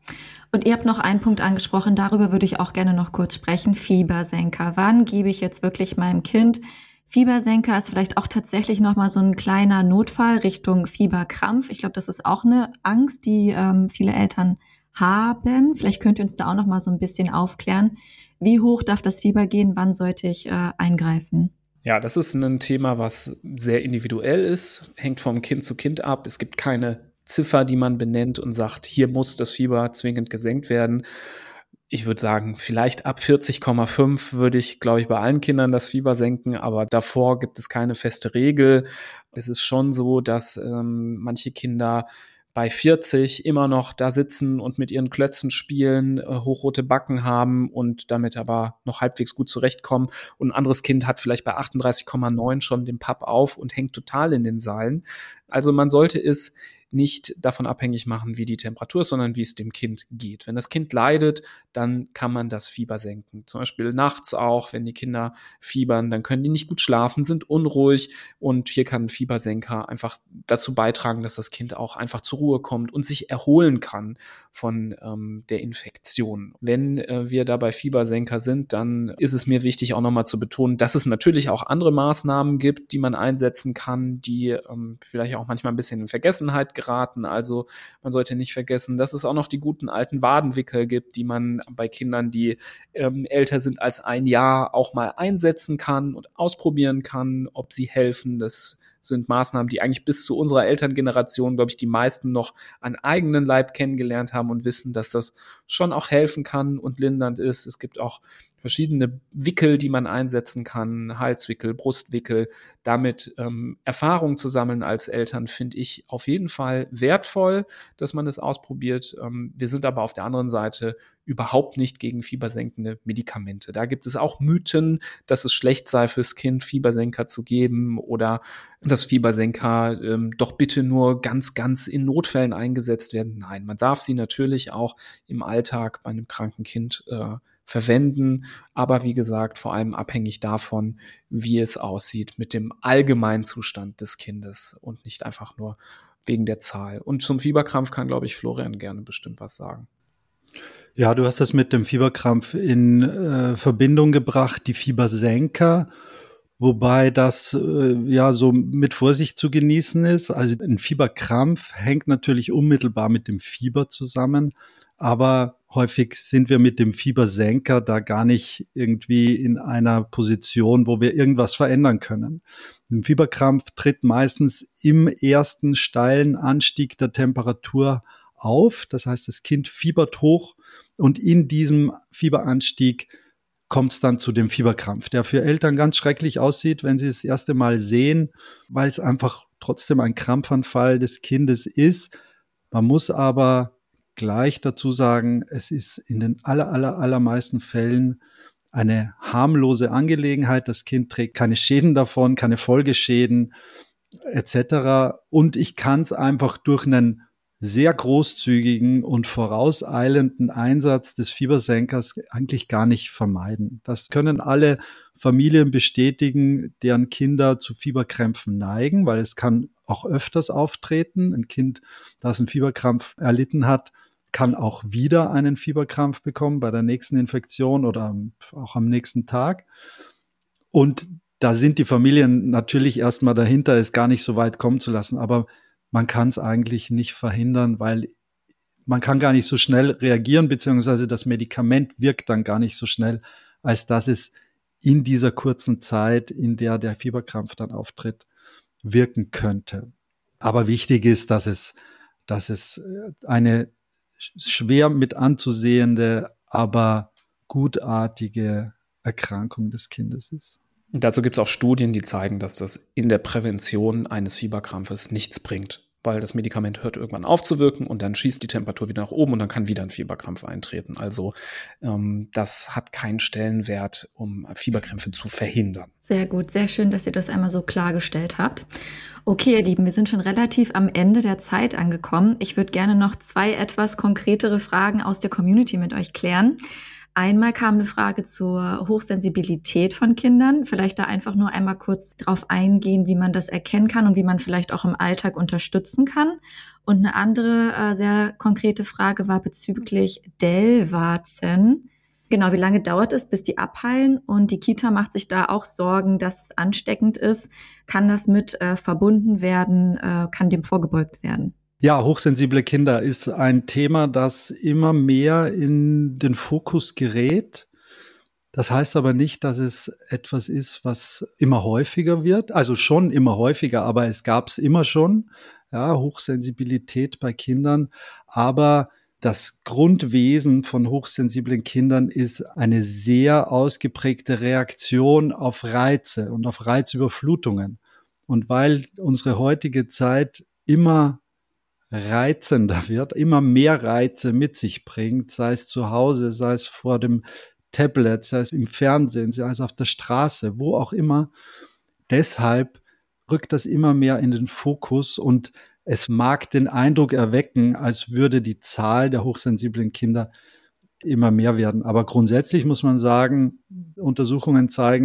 Und ihr habt noch einen Punkt angesprochen, darüber würde ich auch gerne noch kurz sprechen, Fiebersenker. Wann gebe ich jetzt wirklich meinem Kind Fiebersenker? Ist vielleicht auch tatsächlich nochmal so ein kleiner Notfall Richtung Fieberkrampf. Ich glaube, das ist auch eine Angst, die viele Eltern haben. Vielleicht könnt ihr uns da auch nochmal so ein bisschen aufklären. Wie hoch darf das Fieber gehen? Wann sollte ich eingreifen? Ja, das ist ein Thema, was sehr individuell ist, hängt vom Kind zu Kind ab. Es gibt keine Ziffer, die man benennt und sagt, hier muss das Fieber zwingend gesenkt werden. Ich würde sagen, vielleicht ab 40,5 würde ich, glaube ich, bei allen Kindern das Fieber senken, aber davor gibt es keine feste Regel. Es ist schon so, dass manche Kinder bei 40 immer noch da sitzen und mit ihren Klötzen spielen, hochrote Backen haben und damit aber noch halbwegs gut zurechtkommen. Und ein anderes Kind hat vielleicht bei 38,9 schon den Papp auf und hängt total in den Seilen. Also man sollte es nicht davon abhängig machen, wie die Temperatur ist, sondern wie es dem Kind geht. Wenn das Kind leidet, dann kann man das Fieber senken. Zum Beispiel nachts auch, wenn die Kinder fiebern, dann können die nicht gut schlafen, sind unruhig, und hier kann ein Fiebersenker einfach dazu beitragen, dass das Kind auch einfach zur Ruhe kommt und sich erholen kann von der Infektion. Wenn wir da bei Fiebersenker sind, dann ist es mir wichtig, auch nochmal zu betonen, dass es natürlich auch andere Maßnahmen gibt, die man einsetzen kann, die vielleicht auch manchmal ein bisschen in Vergessenheit geraten. Also man sollte nicht vergessen, dass es auch noch die guten alten Wadenwickel gibt, die man bei Kindern, die älter sind als ein Jahr, auch mal einsetzen kann und ausprobieren kann, ob sie helfen. Das sind Maßnahmen, die eigentlich bis zu unserer Elterngeneration, glaube ich, die meisten noch an eigenen Leib kennengelernt haben und wissen, dass das schon auch helfen kann und lindernd ist. Es gibt auch verschiedene Wickel, die man einsetzen kann, Halswickel, Brustwickel. Damit Erfahrung zu sammeln als Eltern, finde ich auf jeden Fall wertvoll, dass man das ausprobiert. Wir sind aber auf der anderen Seite überhaupt nicht gegen fiebersenkende Medikamente. Da gibt es auch Mythen, dass es schlecht sei fürs Kind, Fiebersenker zu geben, oder dass Fiebersenker doch bitte nur ganz, ganz in Notfällen eingesetzt werden. Nein, man darf sie natürlich auch im Alltag bei einem kranken Kind verwenden, aber wie gesagt, vor allem abhängig davon, wie es aussieht mit dem allgemeinen Zustand des Kindes und nicht einfach nur wegen der Zahl. Und zum Fieberkrampf kann, glaube ich, Florian gerne bestimmt was sagen. Ja, du hast das mit dem Fieberkrampf in Verbindung gebracht, die Fiebersenker, wobei das ja so mit Vorsicht zu genießen ist. Also ein Fieberkrampf hängt natürlich unmittelbar mit dem Fieber zusammen, aber häufig sind wir mit dem Fiebersenker da gar nicht irgendwie in einer Position, wo wir irgendwas verändern können. Ein Fieberkrampf tritt meistens im ersten steilen Anstieg der Temperatur auf. Das heißt, das Kind fiebert hoch, und in diesem Fieberanstieg kommt es dann zu dem Fieberkrampf, der für Eltern ganz schrecklich aussieht, wenn sie es das erste Mal sehen, weil es einfach trotzdem ein Krampfanfall des Kindes ist. Man muss aber gleich dazu sagen, es ist in den allermeisten Fällen eine harmlose Angelegenheit. Das Kind trägt keine Schäden davon, keine Folgeschäden etc. Und ich kann es einfach durch einen sehr großzügigen und vorauseilenden Einsatz des Fiebersenkers eigentlich gar nicht vermeiden. Das können alle Familien bestätigen, deren Kinder zu Fieberkrämpfen neigen, weil es kann auch öfters auftreten. Ein Kind, das einen Fieberkrampf erlitten hat, kann auch wieder einen Fieberkrampf bekommen bei der nächsten Infektion oder auch am nächsten Tag. Und da sind die Familien natürlich erstmal dahinter, es gar nicht so weit kommen zu lassen. Aber man kann es eigentlich nicht verhindern, weil man kann gar nicht so schnell reagieren, beziehungsweise das Medikament wirkt dann gar nicht so schnell, als dass es in dieser kurzen Zeit, in der der Fieberkrampf dann auftritt, wirken könnte. Aber wichtig ist, dass es eine schwer mit anzusehende aber gutartige Erkrankung des Kindes ist. Und dazu gibt es auch Studien, die zeigen, dass das in der Prävention eines Fieberkrampfes nichts bringt, weil das Medikament hört irgendwann auf zu wirken und dann schießt die Temperatur wieder nach oben und dann kann wieder ein Fieberkrampf eintreten. Also das hat keinen Stellenwert, um Fieberkrämpfe zu verhindern. Sehr gut, sehr schön, dass ihr das einmal so klargestellt habt. Okay, ihr Lieben, wir sind schon relativ am Ende der Zeit angekommen. Ich würde gerne noch 2 etwas konkretere Fragen aus der Community mit euch klären. Einmal kam eine Frage zur Hochsensibilität von Kindern. Vielleicht da einfach nur einmal kurz drauf eingehen, wie man das erkennen kann und wie man vielleicht auch im Alltag unterstützen kann. Und eine andere sehr konkrete Frage war bezüglich Dellwarzen. Genau, wie lange dauert es, bis die abheilen? Und die Kita macht sich da auch Sorgen, dass es ansteckend ist. Kann das mit verbunden werden? Kann dem vorgebeugt werden? Ja, hochsensible Kinder ist ein Thema, das immer mehr in den Fokus gerät. Das heißt aber nicht, dass es etwas ist, was immer häufiger wird. Also schon immer häufiger, aber es gab es immer schon. Ja, Hochsensibilität bei Kindern. Aber das Grundwesen von hochsensiblen Kindern ist eine sehr ausgeprägte Reaktion auf Reize und auf Reizüberflutungen. Und weil unsere heutige Zeit immer reizender wird, immer mehr Reize mit sich bringt, sei es zu Hause, sei es vor dem Tablet, sei es im Fernsehen, sei es auf der Straße, wo auch immer. Deshalb rückt das immer mehr in den Fokus und es mag den Eindruck erwecken, als würde die Zahl der hochsensiblen Kinder immer mehr werden. Aber grundsätzlich muss man sagen, Untersuchungen zeigen,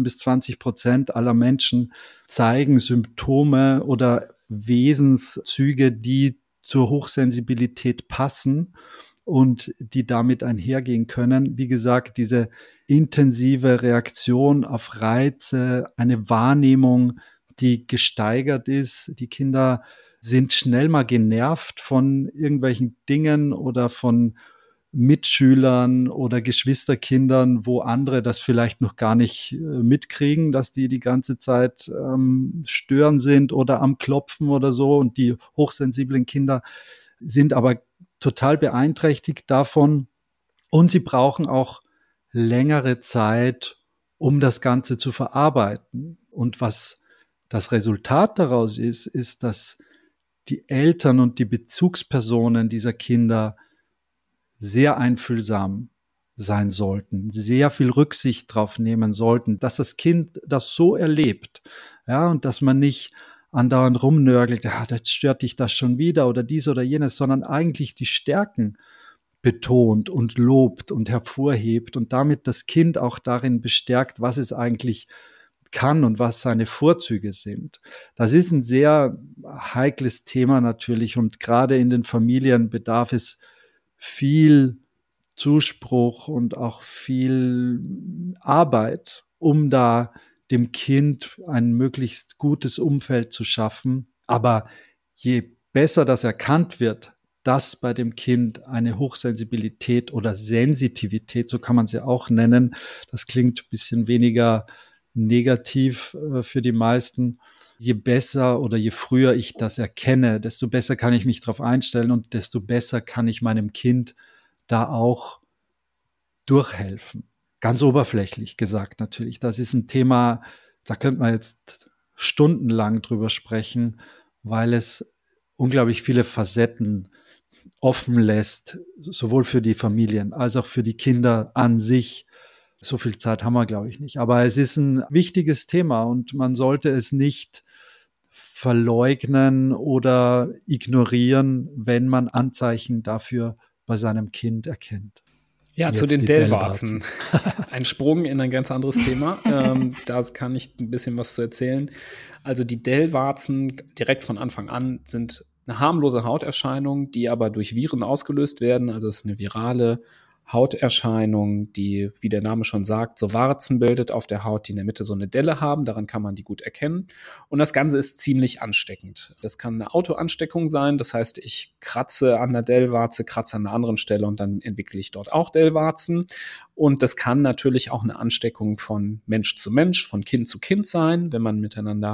15-20% aller Menschen zeigen Symptome oder Wesenszüge, die zur Hochsensibilität passen und die damit einhergehen können. Wie gesagt, diese intensive Reaktion auf Reize, eine Wahrnehmung, die gesteigert ist. Die Kinder sind schnell mal genervt von irgendwelchen Dingen oder von Mitschülern oder Geschwisterkindern, wo andere das vielleicht noch gar nicht mitkriegen, dass die ganze Zeit stören sind oder am Klopfen oder so. Und die hochsensiblen Kinder sind aber total beeinträchtigt davon. Und sie brauchen auch längere Zeit, um das Ganze zu verarbeiten. Und was das Resultat daraus ist, dass die Eltern und die Bezugspersonen dieser Kinder sehr einfühlsam sein sollten, sehr viel Rücksicht drauf nehmen sollten, dass das Kind das so erlebt, ja, und dass man nicht andauernd rumnörgelt, ja, jetzt stört dich das schon wieder oder dies oder jenes, sondern eigentlich die Stärken betont und lobt und hervorhebt und damit das Kind auch darin bestärkt, was es eigentlich kann und was seine Vorzüge sind. Das ist ein sehr heikles Thema natürlich und gerade in den Familien bedarf es viel Zuspruch und auch viel Arbeit, um da dem Kind ein möglichst gutes Umfeld zu schaffen. Aber je besser das erkannt wird, dass bei dem Kind eine Hochsensibilität oder Sensitivität, so kann man sie auch nennen, das klingt ein bisschen weniger negativ für die meisten, je besser oder je früher ich das erkenne, desto besser kann ich mich darauf einstellen und desto besser kann ich meinem Kind da auch durchhelfen. Ganz oberflächlich gesagt natürlich. Das ist ein Thema, da könnte man jetzt stundenlang drüber sprechen, weil es unglaublich viele Facetten offen lässt, sowohl für die Familien als auch für die Kinder an sich. So viel Zeit haben wir, glaube ich, nicht. Aber es ist ein wichtiges Thema und man sollte es nicht verleugnen oder ignorieren, wenn man Anzeichen dafür bei seinem Kind erkennt. Ja, Jetzt zu den die Dellwarzen. Ein Sprung in ein ganz anderes Thema. Da kann ich ein bisschen was zu erzählen. Also die Dellwarzen direkt von Anfang an sind eine harmlose Hauterscheinung, die aber durch Viren ausgelöst werden. Also es ist eine virale Hauterscheinung, die, wie der Name schon sagt, so Warzen bildet auf der Haut, die in der Mitte so eine Delle haben. Daran kann man die gut erkennen. Und das Ganze ist ziemlich ansteckend. Das kann eine Autoansteckung sein. Das heißt, ich kratze an der Dellwarze, kratze an einer anderen Stelle und dann entwickle ich dort auch Dellwarzen. Und das kann natürlich auch eine Ansteckung von Mensch zu Mensch, von Kind zu Kind sein, wenn man miteinander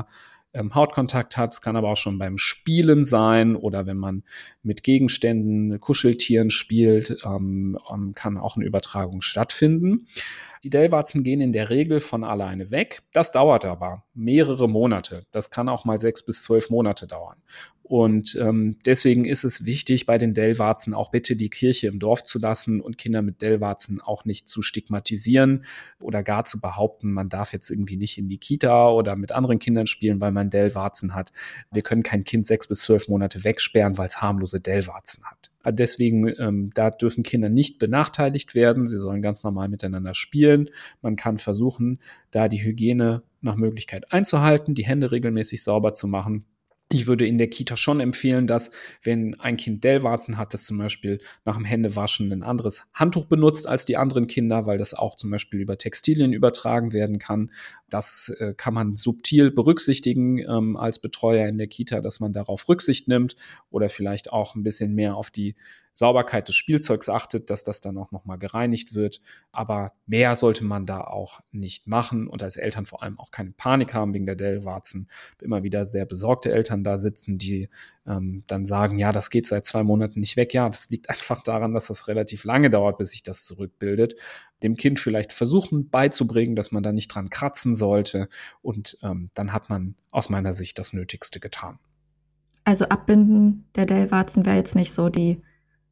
Hautkontakt hat. Es kann aber auch schon beim Spielen sein oder wenn man mit Gegenständen, Kuscheltieren spielt, kann auch eine Übertragung stattfinden. Die Dellwarzen gehen in der Regel von alleine weg. Das dauert aber mehrere Monate. Das kann auch mal 6 bis 12 Monate dauern. Und deswegen ist es wichtig, bei den Dellwarzen auch bitte die Kirche im Dorf zu lassen und Kinder mit Dellwarzen auch nicht zu stigmatisieren oder gar zu behaupten, man darf jetzt irgendwie nicht in die Kita oder mit anderen Kindern spielen, weil man Dellwarzen hat. Wir können kein Kind 6 bis 12 Monate wegsperren, weil es harmlose Dellwarzen hat. Deswegen, da dürfen Kinder nicht benachteiligt werden. Sie sollen ganz normal miteinander spielen. Man kann versuchen, da die Hygiene nach Möglichkeit einzuhalten, die Hände regelmäßig sauber zu machen. Ich würde in der Kita schon empfehlen, dass, wenn ein Kind Dellwarzen hat, das zum Beispiel nach dem Händewaschen ein anderes Handtuch benutzt als die anderen Kinder, weil das auch zum Beispiel über Textilien übertragen werden kann. Das kann man subtil berücksichtigen als Betreuer in der Kita, dass man darauf Rücksicht nimmt oder vielleicht auch ein bisschen mehr auf die Sauberkeit des Spielzeugs achtet, dass das dann auch nochmal gereinigt wird. Aber mehr sollte man da auch nicht machen und als Eltern vor allem auch keine Panik haben wegen der Dellwarzen. Immer wieder sehr besorgte Eltern da sitzen, die dann sagen, ja, das geht seit 2 Monaten nicht weg. Ja, das liegt einfach daran, dass das relativ lange dauert, bis sich das zurückbildet. Dem Kind vielleicht versuchen beizubringen, dass man da nicht dran kratzen sollte und dann hat man aus meiner Sicht das Nötigste getan. Also Abbinden der Dellwarzen wäre jetzt nicht so die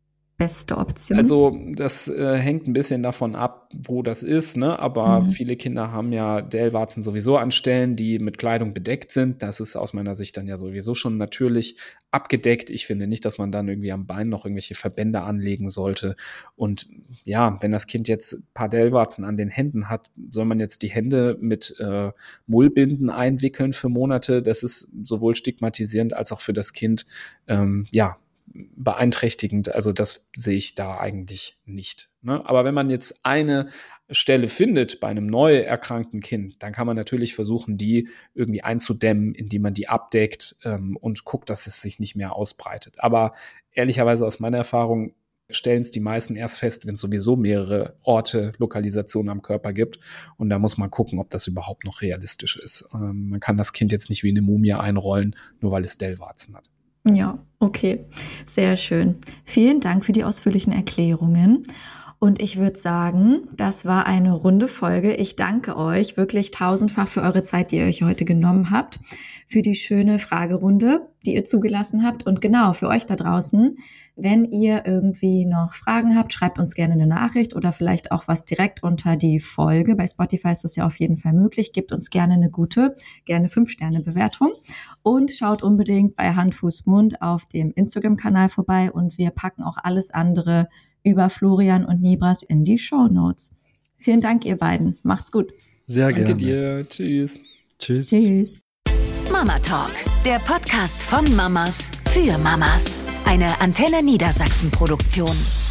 beste Option? Also das hängt ein bisschen davon ab, wo das ist, ne? Aber viele Kinder haben ja Dellwarzen sowieso an Stellen, die mit Kleidung bedeckt sind. Das ist aus meiner Sicht dann ja sowieso schon natürlich abgedeckt. Ich finde nicht, dass man dann irgendwie am Bein noch irgendwelche Verbände anlegen sollte. Und ja, wenn das Kind jetzt ein paar Dellwarzen an den Händen hat, soll man jetzt die Hände mit Mullbinden einwickeln für Monate? Das ist sowohl stigmatisierend als auch für das Kind, beeinträchtigend, also das sehe ich da eigentlich nicht. Ne? Aber wenn man jetzt eine Stelle findet bei einem neu erkrankten Kind, dann kann man natürlich versuchen, die irgendwie einzudämmen, indem man die abdeckt und guckt, dass es sich nicht mehr ausbreitet. Aber ehrlicherweise aus meiner Erfahrung stellen es die meisten erst fest, wenn es sowieso mehrere Orte, Lokalisationen am Körper gibt. Und da muss man gucken, ob das überhaupt noch realistisch ist. Man kann das Kind jetzt nicht wie eine Mumie einrollen, nur weil es Dellwarzen hat. Ja, okay. Sehr schön. Vielen Dank für die ausführlichen Erklärungen. Und ich würde sagen, das war eine runde Folge. Ich danke euch wirklich tausendfach für eure Zeit, die ihr euch heute genommen habt, für die schöne Fragerunde, die ihr zugelassen habt. Und genau, für euch da draußen, wenn ihr irgendwie noch Fragen habt, schreibt uns gerne eine Nachricht oder vielleicht auch was direkt unter die Folge. Bei Spotify ist das ja auf jeden Fall möglich. Gebt uns gerne eine gute, gerne 5-Sterne-Bewertung. Und schaut unbedingt bei Hand, Fuß, Mund auf dem Instagram-Kanal vorbei. Und wir packen auch alles andere über Florian und Nibras in die Shownotes. Vielen Dank, ihr beiden. Macht's gut. Sehr gerne. Danke dir. Tschüss. Tschüss. Tschüss. Mama Talk, der Podcast von Mamas für Mamas. Eine Antenne Niedersachsen Produktion.